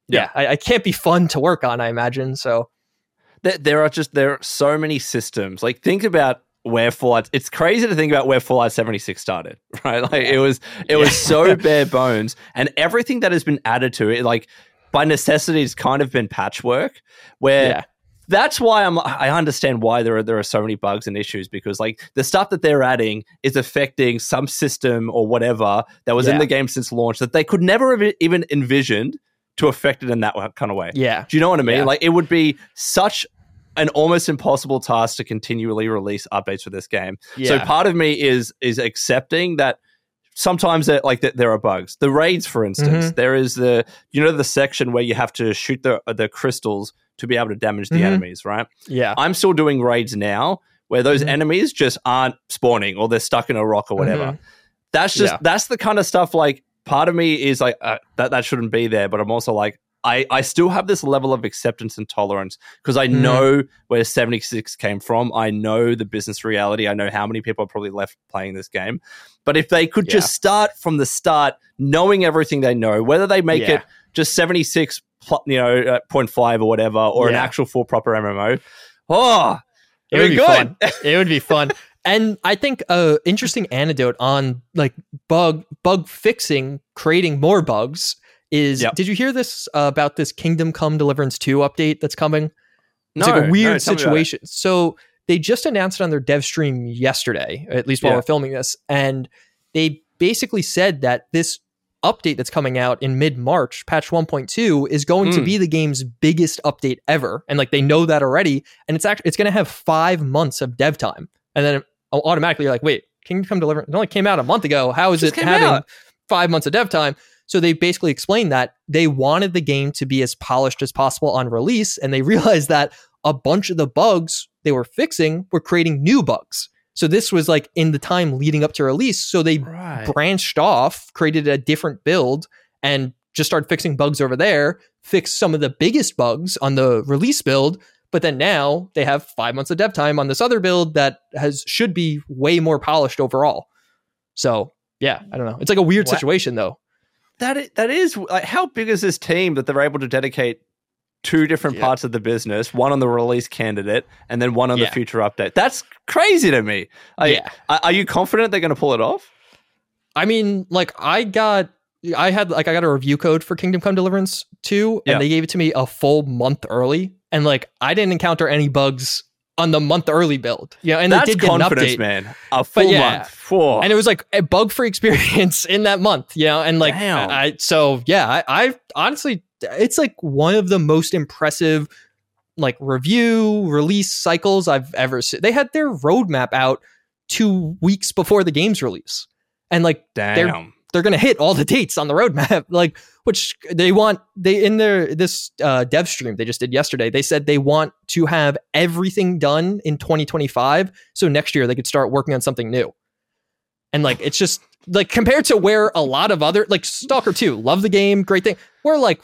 I can't be fun to work on, I imagine. So there are so many systems. Like, think about where Fallout, it's crazy to think about where Fallout 76 started, right? Like it was so bare bones, and everything that has been added to it, like by necessity, has kind of been patchwork. Where that's why I understand why there are so many bugs and issues, because like the stuff that they're adding is affecting some system or whatever that was in the game since launch that they could never have even envisioned to affect it in that kind of way. Yeah, do you know what I mean? Like, it would be such an almost impossible task to continually release updates for this game. So part of me is accepting that sometimes there are bugs. The raids, for instance, there is the section where you have to shoot the crystals to be able to damage the enemies, right? Yeah. I'm still doing raids now where those enemies just aren't spawning or they're stuck in a rock or whatever. That's just that's the kind of stuff, like, part of me is like that shouldn't be there, but I'm also like, I still have this level of acceptance and tolerance because I know where 76 came from. I know the business reality. I know how many people are probably left playing this game. But if they could just start from the start, knowing everything they know, whether they make it just 76, 0.5 or whatever, or an actual full proper MMO, it would be fun. It would be fun. And I think an interesting anecdote on like bug fixing, creating more bugs is, did you hear this about this Kingdom Come Deliverance 2 update that's coming? It's like a weird situation. So they just announced it on their dev stream yesterday, at least while we're filming this. And they basically said that this update that's coming out in mid-March, patch 1.2, is going to be the game's biggest update ever. And like, they know that already. And it's going to have 5 months of dev time. And then automatically you're like, wait, Kingdom Come Deliverance, it only came out a month ago. How is it having 5 months of dev time? So they basically explained that they wanted the game to be as polished as possible on release, and they realized that a bunch of the bugs they were fixing were creating new bugs. So this was like in the time leading up to release. So they branched off, created a different build, and just started fixing bugs over there, fixed some of the biggest bugs on the release build. But then now they have 5 months of dev time on this other build that should be way more polished overall. So yeah, I don't know. It's like a weird situation though. That is like, how big is this team that they're able to dedicate 2 different parts of the business, one on the release candidate and then one on the future update? That's crazy to me. Are you confident they're going to pull it off? I mean, like I got a review code for Kingdom Come Deliverance 2 and they gave it to me a full month early, and like I didn't encounter any bugs on the month early build. Yeah, and that's they did get confidence, an update, man. A full month. Whoa. And it was like a bug-free experience in that month, and like I honestly, it's like one of the most impressive like review release cycles I've ever seen. They had their roadmap out 2 weeks before the game's release, and like they're going to hit all the dates on the roadmap, like, which in this dev stream they just did yesterday, they said they want to have everything done in 2025. So next year they could start working on something new. And like, it's just like compared to where a lot of other, like Stalker 2, love the game, great thing. We're like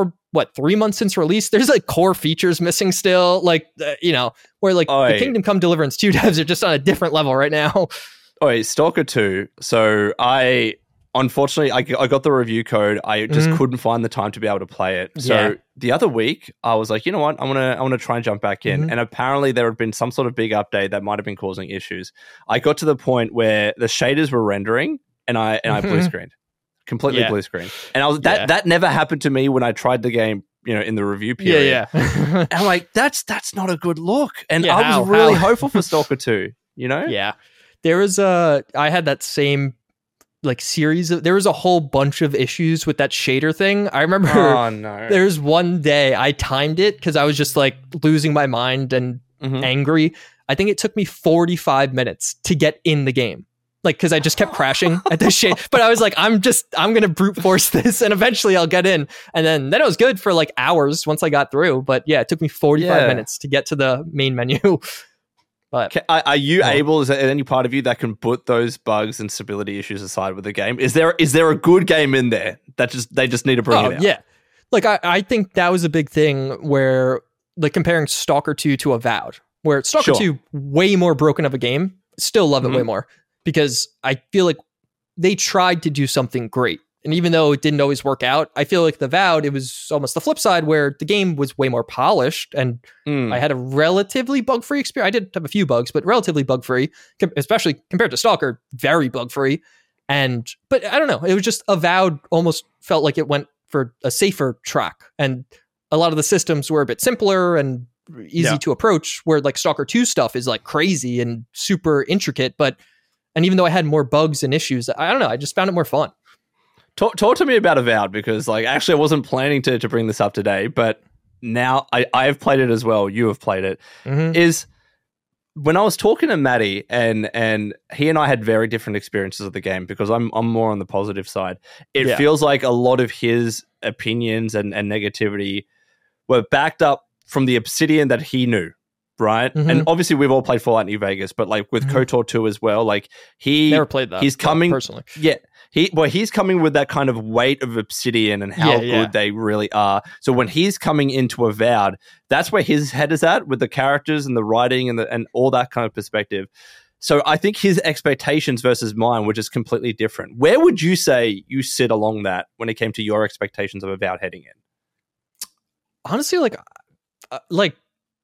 3 months since release. There's like core features missing still. Like, where like the Kingdom Come Deliverance 2 devs are just on a different level right now. Stalker 2. So unfortunately, I got the review code. I just couldn't find the time to be able to play it. So the other week, I was like, you know what? I want to try and jump back in. And apparently, there had been some sort of big update that might have been causing issues. I got to the point where the shaders were rendering, and I blue screened, completely blue screened. And I was that never happened to me when I tried the game, in the review period. And I'm like, that's not a good look. And I was really hopeful for Stalker 2. Yeah, there was I had that same like series of, there was a whole bunch of issues with that shader thing. I remember there's one day I timed it because I was just like losing my mind and angry. I think it took me 45 minutes to get in the game. Like, because I just kept crashing at the shade. But I was like, I'm going to brute force this and eventually I'll get in. And then it was good for like hours once I got through. But yeah, it took me 45 minutes to get to the main menu. But are you able, is there any part of you that can put those bugs and stability issues aside with the game? Is there a good game in there that they just need to bring it out? Yeah. Like I think that was a big thing where like comparing Stalker 2 to Avowed, where Stalker 2 way more broken of a game, still love it way more because I feel like they tried to do something great. And even though it didn't always work out, I feel like the Avowed, it was almost the flip side where the game was way more polished and I had a relatively bug-free experience. I did have a few bugs, but relatively bug-free, especially compared to Stalker, very bug-free. But I don't know, it was just Avowed almost felt like it went for a safer track. And a lot of the systems were a bit simpler and easy to approach, where like Stalker 2 stuff is like crazy and super intricate. And even though I had more bugs and issues, I don't know, I just found it more fun. Talk to me about Avowed, because like actually I wasn't planning to bring this up today, but now I have played it as well. You have played it. Is when I was talking to Maddie and he and I had very different experiences of the game because I'm more on the positive side. It feels like a lot of his opinions and negativity were backed up from the Obsidian that he knew. Right. And obviously we've all played Fallout New Vegas, but like with KOTOR 2 as well, like he never played that. He's coming personally. Yeah. He's coming with that kind of weight of Obsidian and how good they really are. So when he's coming into Avowed, that's where his head is at with the characters and the writing and all that kind of perspective. So I think his expectations versus mine were just completely different. Where would you say you sit along that when it came to your expectations of Avowed heading in? Honestly, like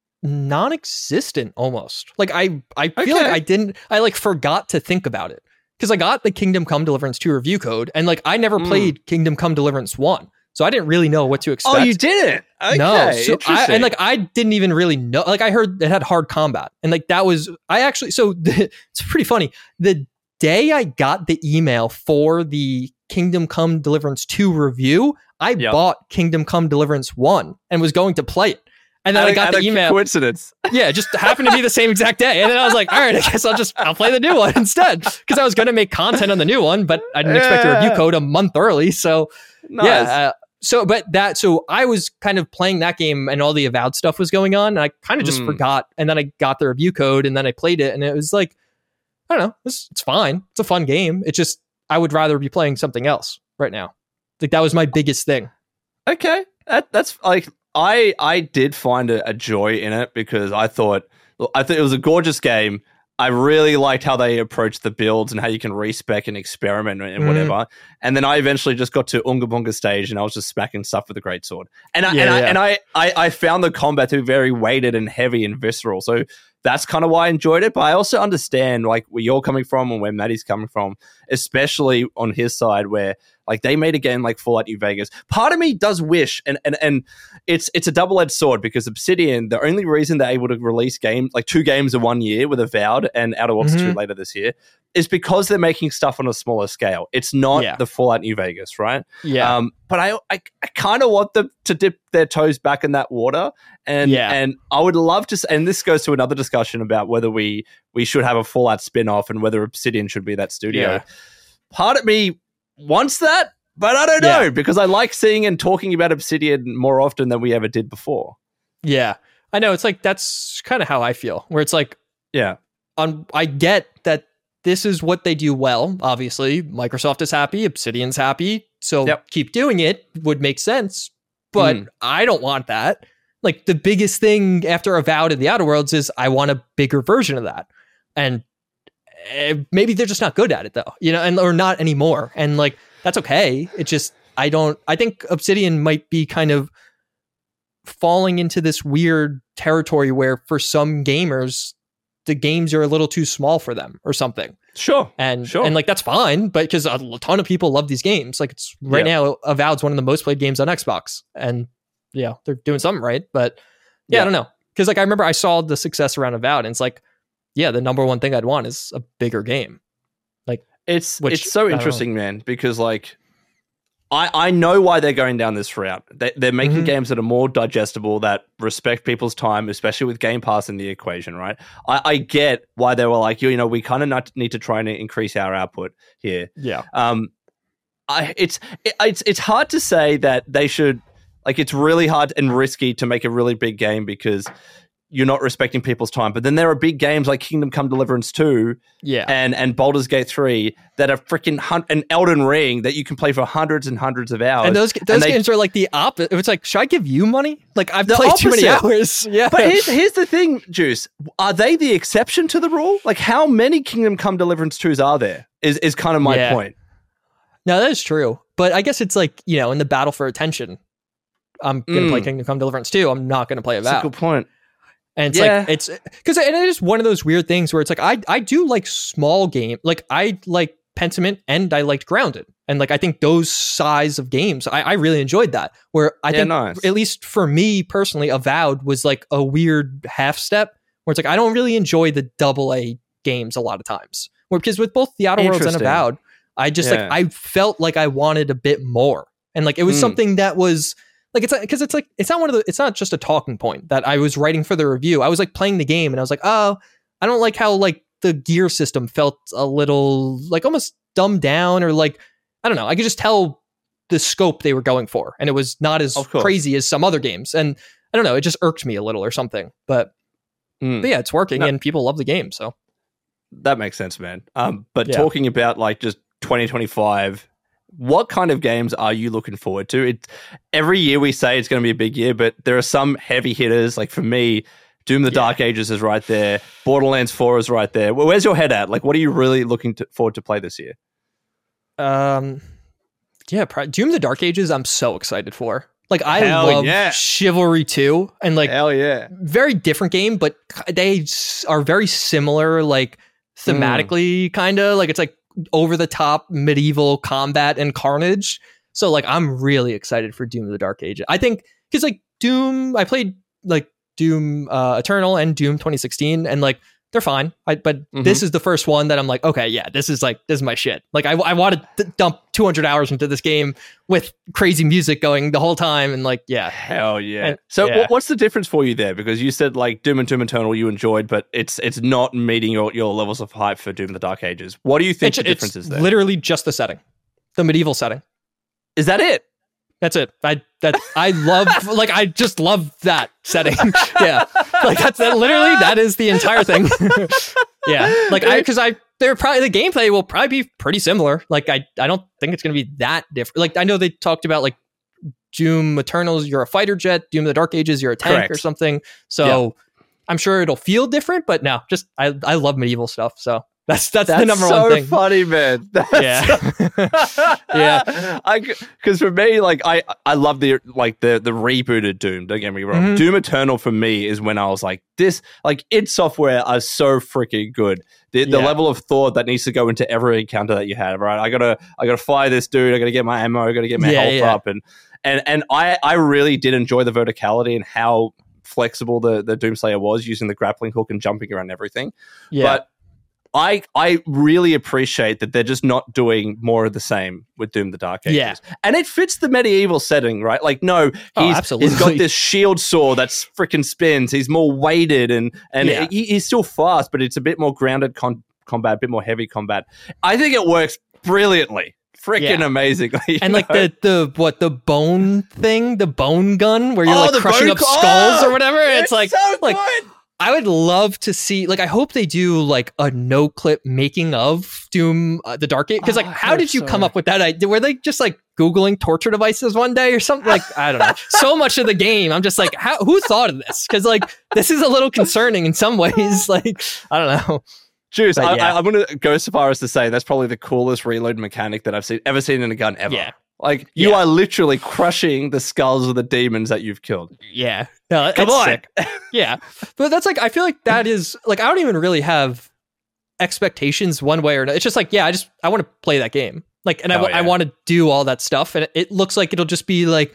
non-existent almost. Like I feel like I forgot to think about it because I got the Kingdom Come Deliverance 2 review code and like I never played Kingdom Come Deliverance 1, so I didn't really know what to expect. Oh, you didn't? Okay, no. So I didn't even really know. Like I heard it had hard combat and like that was it's pretty funny. The day I got the email for the Kingdom Come Deliverance 2 review, I bought Kingdom Come Deliverance 1 and was going to play it. And then I got the email. Coincidence. Yeah, it just happened to be the same exact day. And then I was like, all right, I guess I'll play the new one instead. Because I was going to make content on the new one, but I didn't expect a review code a month early. So nice. So I was kind of playing that game and all the Avowed stuff was going on. And I kind of just forgot. And then I got the review code and then I played it. And it was like, I don't know, it's fine. It's a fun game. It's just I would rather be playing something else right now. Like that was my biggest thing. Okay, that's like I did find a joy in it because I thought it was a gorgeous game. I really liked how they approached the builds and how you can respec and experiment and whatever. And then I eventually just got to Unga Bunga stage and I was just smacking stuff with a greatsword. And I found the combat to be very weighted and heavy and visceral. So that's kind of why I enjoyed it. But I also understand like where you're coming from and where Maddie's coming from, especially on his side where like they made a game like Fallout New Vegas. Part of me does wish, and it's a double-edged sword because Obsidian, the only reason they're able to release games like 2 games in 1 year with Avowed and Outer Worlds 2 later this year is because they're making stuff on a smaller scale. It's not the Fallout New Vegas, right? Yeah. But I kind of want them to dip their toes back in that water, and I would love to. And this goes to another discussion about whether we should have a Fallout spin-off and whether Obsidian should be that studio. Yeah. Part of me wants that, but I don't know because I like seeing and talking about Obsidian more often than we ever did before. Yeah, I know. It's like that's kind of how I feel. Where it's like, I get that this is what they do well. Obviously, Microsoft is happy, Obsidian's happy, so keep doing it would make sense. But I don't want that. Like the biggest thing after Avowed in the Outer Worlds is I want a bigger version of that, and maybe they're just not good at it though, or not anymore. And like that's okay. It just I think Obsidian might be kind of falling into this weird territory where for some gamers the games are a little too small for them or something. Sure. And like that's fine, but because a ton of people love these games. Like it's right now Avowed's one of the most played games on Xbox, and they're doing something right. But I don't know, because like I remember I saw the success around Avowed, and it's like the number one thing I'd want is a bigger game. Like it's so interesting, man, because like I know why they're going down this route. They're making games that are more digestible, that respect people's time, especially with Game Pass in the equation, right? I get why they were like, we kind of need to try and increase our output here. Yeah. It's hard to say that they should, like, it's really hard and risky to make a really big game because you're not respecting people's time. But then there are big games like Kingdom Come Deliverance 2 and Baldur's Gate 3 that are freaking and Elden Ring that you can play for hundreds and hundreds of hours. And those games are like the opposite. It's like, should I give you money? Like I've played too many hours. Yeah. But here's the thing, Juice. Are they the exception to the rule? Like how many Kingdom Come Deliverance 2s are there is kind of my point. No, that is true. But I guess it's like, in the battle for attention, I'm going to play Kingdom Come Deliverance 2. I'm not going to play Avowed. That's a good point. And it's like, it's because it is one of those weird things where it's like, I do like small game. Like I like Pentiment and I liked Grounded. And like, I think those size of games, I really enjoyed that. Where I think, at least for me personally, Avowed was like a weird half step where it's like, I don't really enjoy the AA games a lot of times. Because with both the Outer Worlds and Avowed, I just like, I felt like I wanted a bit more. And like, it was something that was, like it's not just a talking point that I was writing for the review. I was like playing the game and I was like, oh, I don't like how like the gear system felt a little like almost dumbed down, or like, I don't know. I could just tell the scope they were going for, and it was not as crazy as some other games. And I don't know, it just irked me a little or something. But yeah, it's working and people love the game. So that makes sense, man. But talking about like just 2025. What kind of games are you looking forward to? Every year we say it's going to be a big year, but there are some heavy hitters. Like for me, Doom the Dark Ages is right there. Borderlands 4 is right there. Where's your head at? Like, what are you really looking forward to play this year? Doom the Dark Ages, I'm so excited for. Like, I love Chivalry 2, and like, very different game, but they are very similar, like thematically, kind of like it's like over the top medieval combat and carnage. So like I'm really excited for Doom of the Dark Ages. I think because like Doom, I played like Doom Eternal and Doom 2016, and like they're fine. But this is the first one that I'm like, okay, this is my shit. Like I wanted to dump 200 hours into this game with crazy music going the whole time, and like hell yeah. And, so what's the difference for you there? Because you said like Doom and Doom Eternal you enjoyed, but it's not meeting your levels of hype for Doom the Dark Ages. What do you think the difference is there? Literally just the setting, the medieval setting. Is that it? That's it. I love like I just love that setting. Like that is the entire thing. Like they're probably the gameplay will probably be pretty similar. Like I don't think it's going to be that different. Like I know they talked about like Doom Eternals, you're a fighter jet. Doom the Dark Ages, you're a tank or something. So I'm sure it'll feel different, but no, just I love medieval stuff. So that's the number so one thing. Funny, man. Yeah. Because for me, like I love the rebooted Doom. Don't get me wrong. Mm-hmm. Doom Eternal for me is when I was like, this, like id Software are so freaking good. The level of thought that needs to go into every encounter that you have. Right, I gotta fire this dude. I gotta get my ammo. I gotta get my health up, and I really did enjoy the verticality and how flexible the Doomslayer was using the grappling hook and jumping around everything. Yeah. But I really appreciate that they're just not doing more of the same with Doom the Dark Ages. Yeah. And it fits the medieval setting, right? Like, no, he's got this shield sword that's freaking spins. He's more weighted and he's still fast, but it's a bit more grounded combat, a bit more heavy combat. I think it works brilliantly. Freaking amazingly. And like the bone thing, the bone gun where you're like crushing up skulls or whatever. It's like, so like good. I would love to see, like, I hope they do like a no clip making of Doom the Dark Age. Because like, how did you come up with that idea? Were they just like Googling torture devices one day or something? Like, I don't know. So much of the game, I'm just like, who thought of this? Because like, this is a little concerning in some ways. Like, I don't know. Juice, I'm going to go so far as to say that's probably the coolest reload mechanic that I've ever seen in a gun ever. Yeah. Like, you are literally crushing the skulls of the demons that you've killed. Yeah. No, come on. Sick. Yeah. But that's like, I feel like that is, like, I don't even really have expectations one way or another. It's just like, I want to play that game. Like, and I want to do all that stuff. And it looks like it'll just be like,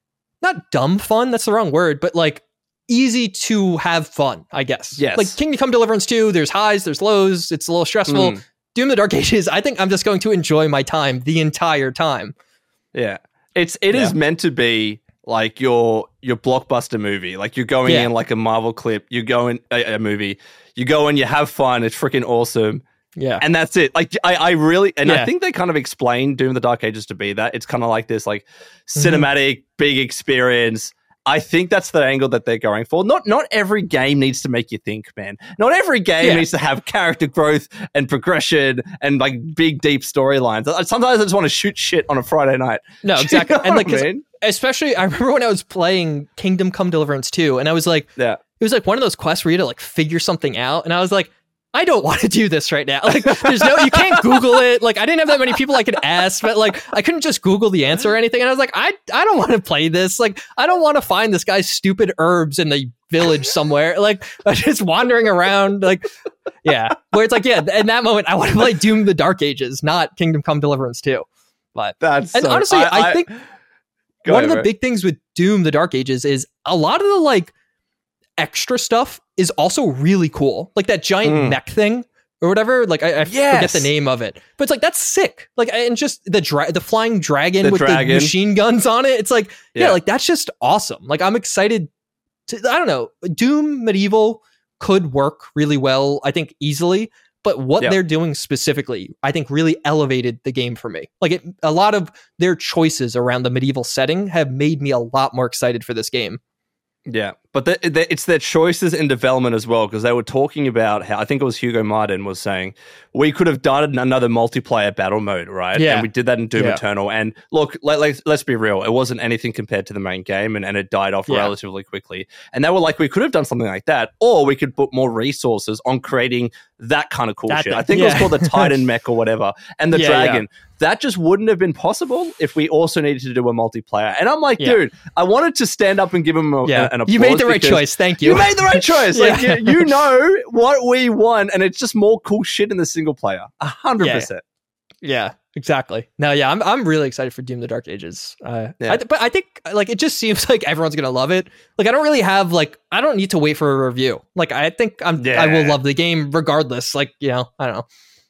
not dumb fun, that's the wrong word, but like, easy to have fun, I guess. Yes. Like Kingdom Come Deliverance 2, there's highs, there's lows, it's a little stressful. Doom the Dark Ages, I think I'm just going to enjoy my time the entire time. Yeah. It is meant to be like your blockbuster movie. Like you're going in like a Marvel clip, you go in a movie, you go in, you have fun, it's freaking awesome. Yeah. And that's it. Like I really, and I think they kind of explained Doom the Dark Ages to be that. It's kind of like this like cinematic big experience. I think that's the angle that they're going for. Not every game needs to make you think, man. Not every game needs to have character growth and progression and like big, deep storylines. Sometimes I just want to shoot shit on a Friday night. No, exactly. And like, especially, I remember when I was playing Kingdom Come Deliverance 2, and I was like, it was like one of those quests where you had to like figure something out, and I was like, I don't want to do this right now. Like, you can't Google it. Like, I didn't have that many people I could ask, but like, I couldn't just Google the answer or anything. And I was like, I don't want to play this. Like, I don't want to find this guy's stupid herbs in the village somewhere. Like, just wandering around. Like, where it's like, in that moment, I want to play Doom the Dark Ages, not Kingdom Come Deliverance 2. But honestly, I think one of the big things with Doom the Dark Ages is a lot of the like extra stuff is also really cool. Like that giant mech thing or whatever. Like I forget the name of it, but it's like, that's sick. Like, and just the flying dragon with the machine guns on it. It's like, like that's just awesome. Like I'm excited to, I don't know, Doom Medieval could work really well, I think easily, but what they're doing specifically, I think really elevated the game for me. Like a lot of their choices around the medieval setting have made me a lot more excited for this game. Yeah, but it's their choices in development as well, because they were talking about how, I think it was Hugo Martin was saying, we could have done another multiplayer battle mode, right? Yeah. And we did that in Doom Eternal. And look, let's be real, it wasn't anything compared to the main game, and it died off relatively quickly. And they were like, we could have done something like that, or we could put more resources on creating that kind of cool shit. I think it was called the Titan mech or whatever, and the dragon. Yeah. That just wouldn't have been possible if we also needed to do a multiplayer. And I'm like, dude, I wanted to stand up and give him an applause. You made the right choice. Thank you. You made the right choice. Like, you know what we want, and it's just more cool shit in the single player. 100%. Yeah, exactly. No, I'm really excited for Doom the Dark Ages. But I think like it just seems like everyone's gonna love it. Like I don't really have I don't need to wait for a review. Like I think I will love the game regardless. Like, I don't know.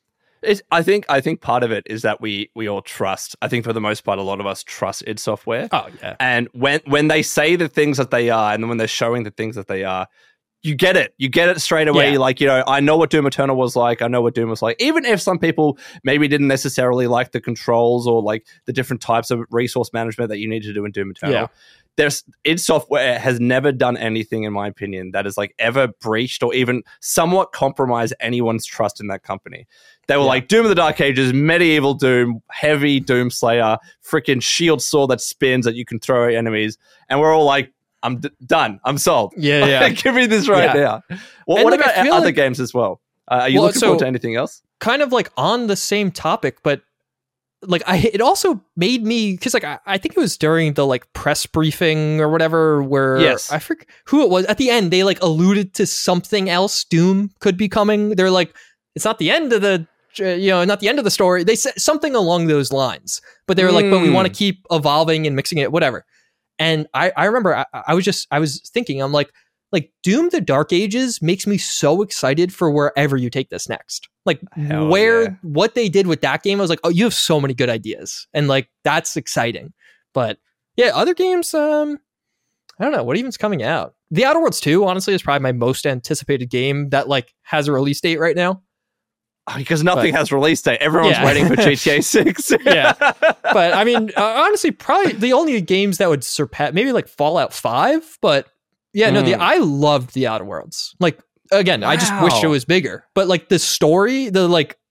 I think part of it is that we all trust. I think for the most part, a lot of us trust id Software. Oh yeah. And when they say the things that they are, and then when they're showing the things that they are, you get it. You get it straight away. Yeah. Like, I know what Doom Eternal was like. I know what Doom was like. Even if some people maybe didn't necessarily like the controls or like the different types of resource management that you need to do in Doom Eternal. Yeah. id Software has never done anything, in my opinion, that has like ever breached or even somewhat compromised anyone's trust in that company. They were like Doom of the Dark Ages, medieval Doom, heavy Doom Slayer, freaking shield sword that spins that you can throw at enemies, and we're all like, I'm done. I'm sold. Yeah. Give me this right now. What about other games as well? Are you looking forward to anything else? Kind of like on the same topic, but like it also made me, because like I think it was during the like press briefing or whatever where I forget who it was. At the end, they like alluded to something else. Doom could be coming. They're like, it's not the end of the not the end of the story. They said something along those lines, but they were like, but we want to keep evolving and mixing it, whatever. And I remember I was thinking, I'm like Doom the Dark Ages makes me so excited for wherever you take this next. Like what they did with that game, I was like, oh, you have so many good ideas. And like, that's exciting. But yeah, other games, I don't know, what even's coming out? The Outer Worlds 2, honestly, is probably my most anticipated game that like has a release date right now. Because nothing has release date. Everyone's waiting for GTA 6. But I mean, honestly, probably the only games that would surpass, maybe like Fallout 5, but I loved the Outer Worlds. Like, again, I just wish it was bigger. But like the story, the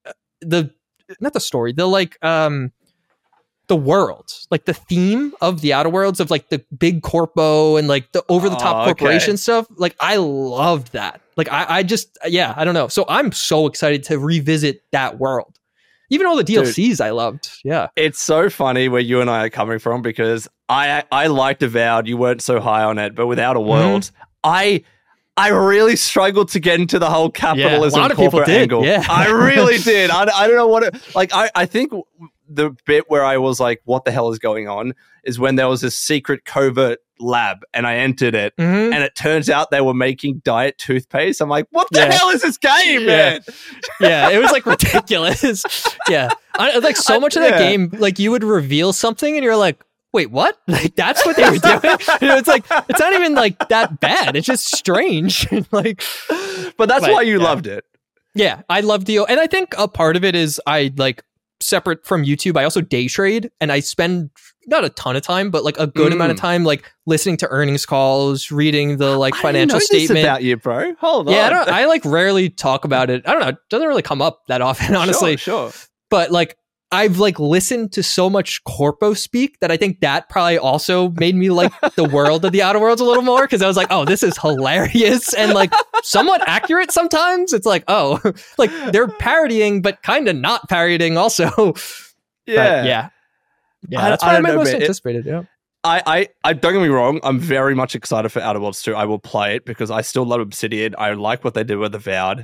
world, like the theme of the Outer Worlds of like the big corpo and like the over the top corporation stuff, like I loved that. Like I don't know. So I'm so excited to revisit that world. Even all the DLCs I loved. Yeah. It's so funny where you and I are coming from, because I liked Avowed. You weren't so high on it, but with Outer Worlds, I really struggled to get into the whole capitalism a lot of people did. angle. Yeah. I really did. I don't know what it, like. I think the bit where I was like, what the hell is going on, is when there was this secret covert lab and I entered it, and it turns out they were making diet toothpaste. I'm like, what the hell is this game, man? Yeah, it was like ridiculous. Like so much of that game, like you would reveal something and you're like, wait, what? Like that's what they were doing? It's like, it's not even like that bad. It's just strange. Like, but that's why you loved it. Yeah, I loved and I think a part of it is I like, separate from YouTube, I also day trade, and I spend not a ton of time, but like a good amount of time, like listening to earnings calls, reading the like financial statement. About you, bro. Hold on. Yeah, I like rarely talk about it. I don't know. It doesn't really come up that often, honestly. Sure. But like, I've like listened to so much corpo speak that I think that probably also made me like the world of the Outer Worlds a little more, because I was like, oh, this is hilarious and like somewhat accurate sometimes. It's like, oh, like they're parodying, but kind of not parodying also. Yeah. That's probably my most anticipated. I don't get me wrong, I'm very much excited for Outer Worlds 2. I will play it because I still love Obsidian. I like what they did with Avowed.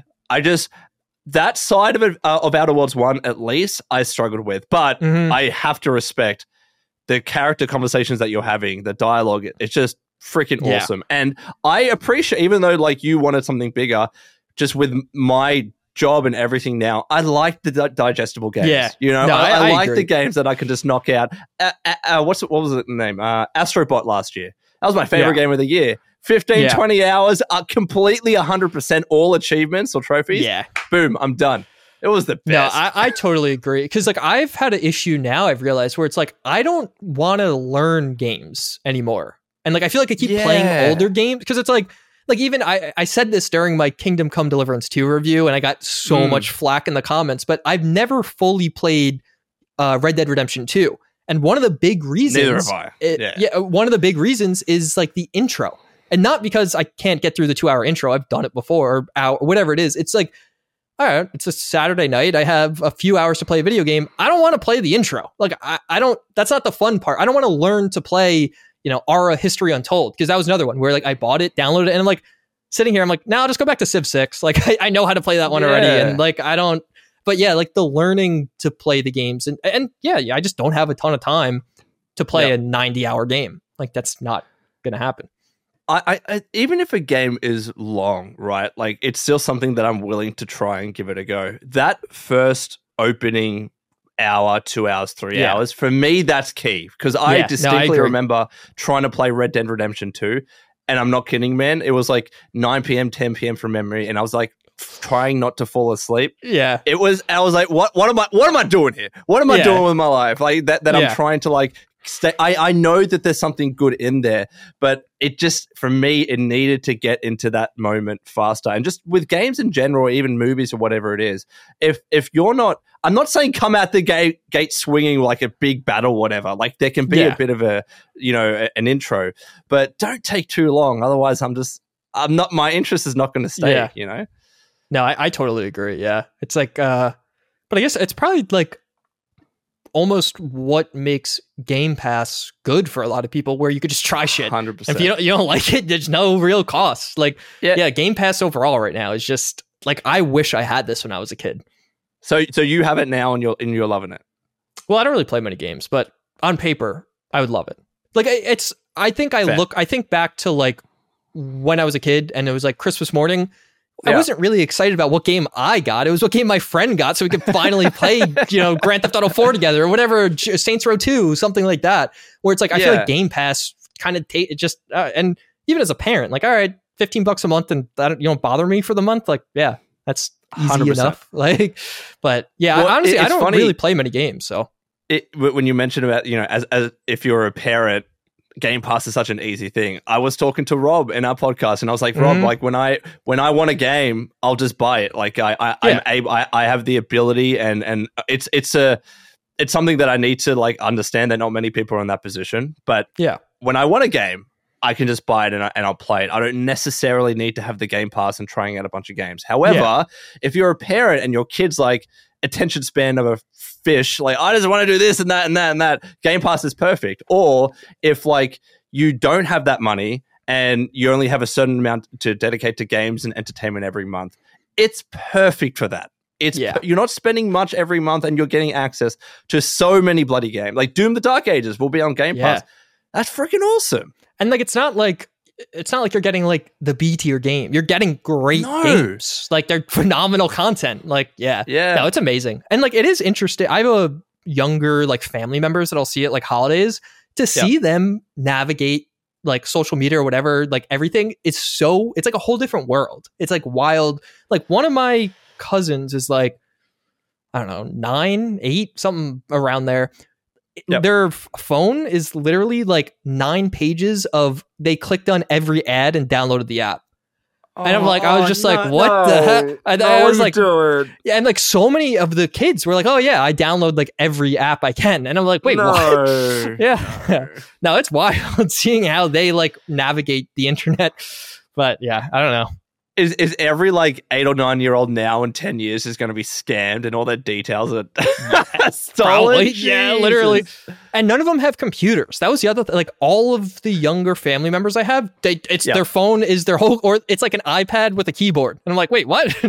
That side of it, of Outer Worlds 1, at least, I struggled with. But I have to respect the character conversations that you're having, the dialogue. It's just freaking awesome. And I appreciate, even though like you wanted something bigger, just with my job and everything now, I like the digestible games. Yeah. You know, I like the games that I can just knock out. What was the name? Astrobot last year. That was my favorite game of the year. 15, 20 hours, completely 100% all achievements or trophies. Yeah. Boom, I'm done. It was the best. No, I totally agree. Because like I've had an issue now, I've realized, where it's like, I don't want to learn games anymore. And like, I feel like I keep playing older games, because it's like even I said this during my Kingdom Come Deliverance 2 review, and I got so much flack in the comments, but I've never fully played Red Dead Redemption 2. And one of the big reasons, neither have I. One of the big reasons is like the intro. And not because I can't get through the 2-hour intro. I've done it before, or hour, whatever it is. It's like, all right, it's a Saturday night. I have a few hours to play a video game. I don't want to play the intro. Like, I don't, that's not the fun part. I don't want to learn to play, Aura History Untold, because that was another one where like I bought it, downloaded it, and I'm like sitting here, I'm like, no, I'll just go back to Civ 6. Like, I know how to play that one already. And like, I don't, but yeah, like the learning to play the games. And I just don't have a ton of time to play a 90-hour game. Like, that's not going to happen. I even if a game is long, right? Like, it's still something that I'm willing to try and give it a go. That first opening hour, 2 hours, 3 hours, for me, that's key. Because I distinctly remember trying to play Red Dead Redemption 2, and I'm not kidding, man. It was like 9 p.m., 10 p.m. from memory, and I was like trying not to fall asleep. Yeah. I was like, what am I doing here? What am I doing with my life? Like that I'm trying to like I know that there's something good in there, but it just, for me, it needed to get into that moment faster. And just with games in general, or even movies or whatever it is, if you're not, I'm not saying come out the gate swinging like a big battle, whatever. Like there can be a bit of a, an intro, but don't take too long. Otherwise, my interest is not going to stay, No, I totally agree. Yeah. It's like, but I guess it's probably like almost what makes Game Pass good for a lot of people, where you could just try shit. 100%. If you don't like it, there's no real cost. Like, Game Pass overall right now is just like, I wish I had this when I was a kid. So you have it now and you're loving it. Well, I don't really play many games, but on paper, I would love it. Like I think back to like when I was a kid and it was like Christmas morning. I wasn't really excited about what game I got. It was what game my friend got, so we could finally play, Grand Theft Auto 4 together or whatever, Saints Row 2, something like that. Where it's like, I feel like Game Pass kind of and even as a parent, like, all right, $15 a month and that, you don't bother me for the month. Like, yeah, that's easy 100%. Enough. Like, but yeah, honestly, I don't really play many games. So when you mentioned about, as if you're a parent, Game Pass is such an easy thing. I was talking to Rob in our podcast, and I was like, Rob, like when I want a game, I'll just buy it. Like I have the ability, and it's something that I need to like understand that not many people are in that position. But when I want a game, I can just buy it and I'll play it. I don't necessarily need to have the Game Pass and trying out a bunch of games. However, if you're a parent and your kid's like attention span of a fish, like I just want to do this and that and that and that, Game Pass is perfect. Or if like you don't have that money and you only have a certain amount to dedicate to games and entertainment every month, it's perfect for that. You're not spending much every month and you're getting access to so many bloody games. Like Doom the Dark Ages will be on Game Pass. That's freaking awesome. And like it's not like you're getting like the B tier game. You're getting great games. Like they're phenomenal content. Like, no, it's amazing. And like, it is interesting. I have a younger like family members that I'll see at like holidays to see them navigate like social media or whatever, like everything is it's like a whole different world. It's like wild. Like one of my cousins is like, I don't know, 9, 8, something around there. Their phone is literally like 9 pages of they clicked on every ad and downloaded the app. And I'm like, I was just like, what the heck? I was like, and like so many of the kids were like, oh yeah, I download like every app I can. And I'm like, wait, what? No, it's wild seeing how they like navigate the internet. But yeah, I don't know. Is every like 8 or 9 year old now in 10 years is going to be scammed and all their details are stolen? Probably, yeah, literally. And none of them have computers. That was the other like all of the younger family members I have, their phone is their whole, or it's like an iPad with a keyboard. And I'm like, wait, what?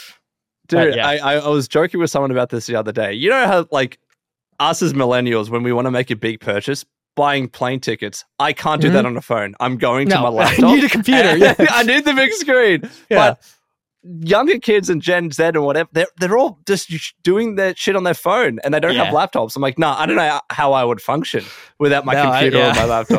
Dude, I was joking with someone about this the other day. You know how like us as millennials, when we want to make a big purchase, buying plane tickets, I can't do that on a phone. I'm going to my laptop. I need a computer. I need the big screen. But younger kids and Gen Z and whatever, they're all just doing their shit on their phone and they don't have laptops. I'm like, I don't know how I would function without my computer or my laptop.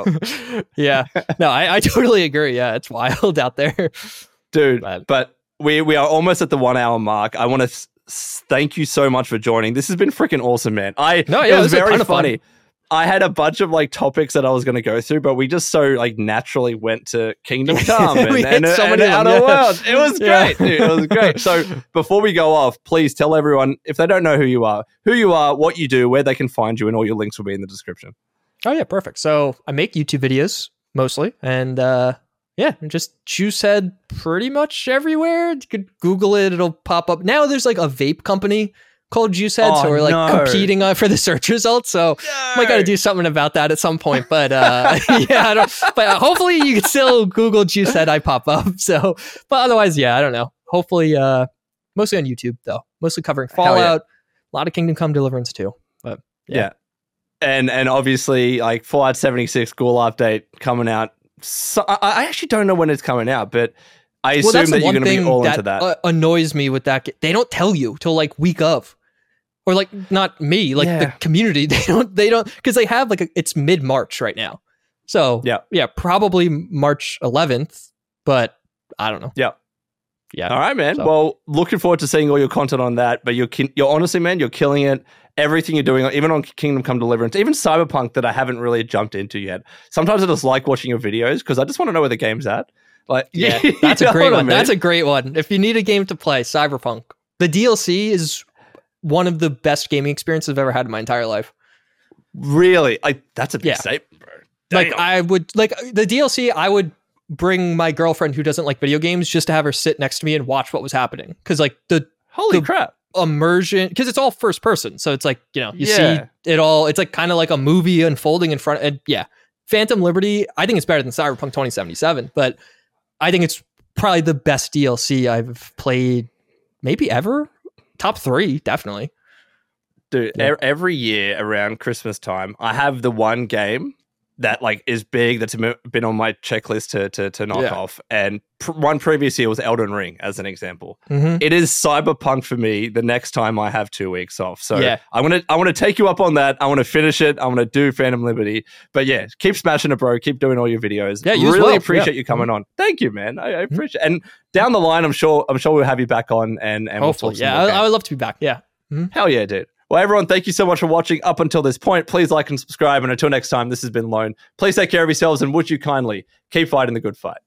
No, I totally agree. Yeah, it's wild out there. Dude, but we are almost at the 1 hour mark. I want to thank you so much for joining. This has been freaking awesome, man. It was very funny. I had a bunch of like topics that I was going to go through, but we just so like naturally went to Kingdom Come and Outer Worlds. It was great, dude. It was great. So before we go off, please tell everyone, if they don't know who you are, what you do, where they can find you, and all your links will be in the description. Oh yeah, perfect. So I make YouTube videos mostly, and just Juicehead pretty much everywhere. You could Google it; it'll pop up. Now there's like a vape company called Juicehead, so we're like competing for the search results. So might got to do something about that at some point. But but hopefully you can still Google Juicehead, I pop up. So, but otherwise, I don't know. Hopefully, mostly on YouTube though. Mostly covering Fallout, a lot of Kingdom Come Deliverance too. But and obviously like Fallout 76 Ghoul update coming out. So I actually don't know when it's coming out, but I assume that you're going to be all into that. Annoys me with that. They don't tell you till like week of. Or like not me, like the community. They don't because they have like it's mid-March right now. So probably March 11th, but I don't know. Yeah. Yeah. All right, man. So. Well, looking forward to seeing all your content on that. But you're honestly, man, you're killing it. Everything you're doing, even on Kingdom Come Deliverance, even Cyberpunk that I haven't really jumped into yet. Sometimes I just like watching your videos because I just want to know where the game's at. Like, yeah, that's a great one. That's a great one. If you need a game to play, Cyberpunk. The DLC is one of the best gaming experiences I've ever had in my entire life. Really? That's a big statement, bro. Damn. Like, I would, like, the DLC, I would bring my girlfriend who doesn't like video games just to have her sit next to me and watch what was happening. Because, like, holy crap. Immersion, because it's all first person, so it's like, you know, you see it all. It's like kind of like a movie unfolding in front. And Phantom Liberty, I think it's better than Cyberpunk 2077, but I think it's probably the best DLC I've played maybe ever. Top 3, definitely. Dude, every year around Christmas time, I have the one game that like is big that's been on my checklist to knock off. And one previous year was Elden Ring, as an example. Mm-hmm. It is Cyberpunk for me the next time I have 2 weeks off. So I want to take you up on that. I want to finish it. I want to do Phantom Liberty. But yeah, keep smashing it, bro. Keep doing all your videos. Yeah, you really appreciate you coming on. Thank you, man. I appreciate it. And down the line, I'm sure we'll have you back on and hopefully, we'll talk I would love to be back. Yeah. Mm-hmm. Hell yeah, dude. Well, everyone, thank you so much for watching up until this point. Please like and subscribe. And until next time, this has been Lone. Please take care of yourselves and would you kindly keep fighting the good fight.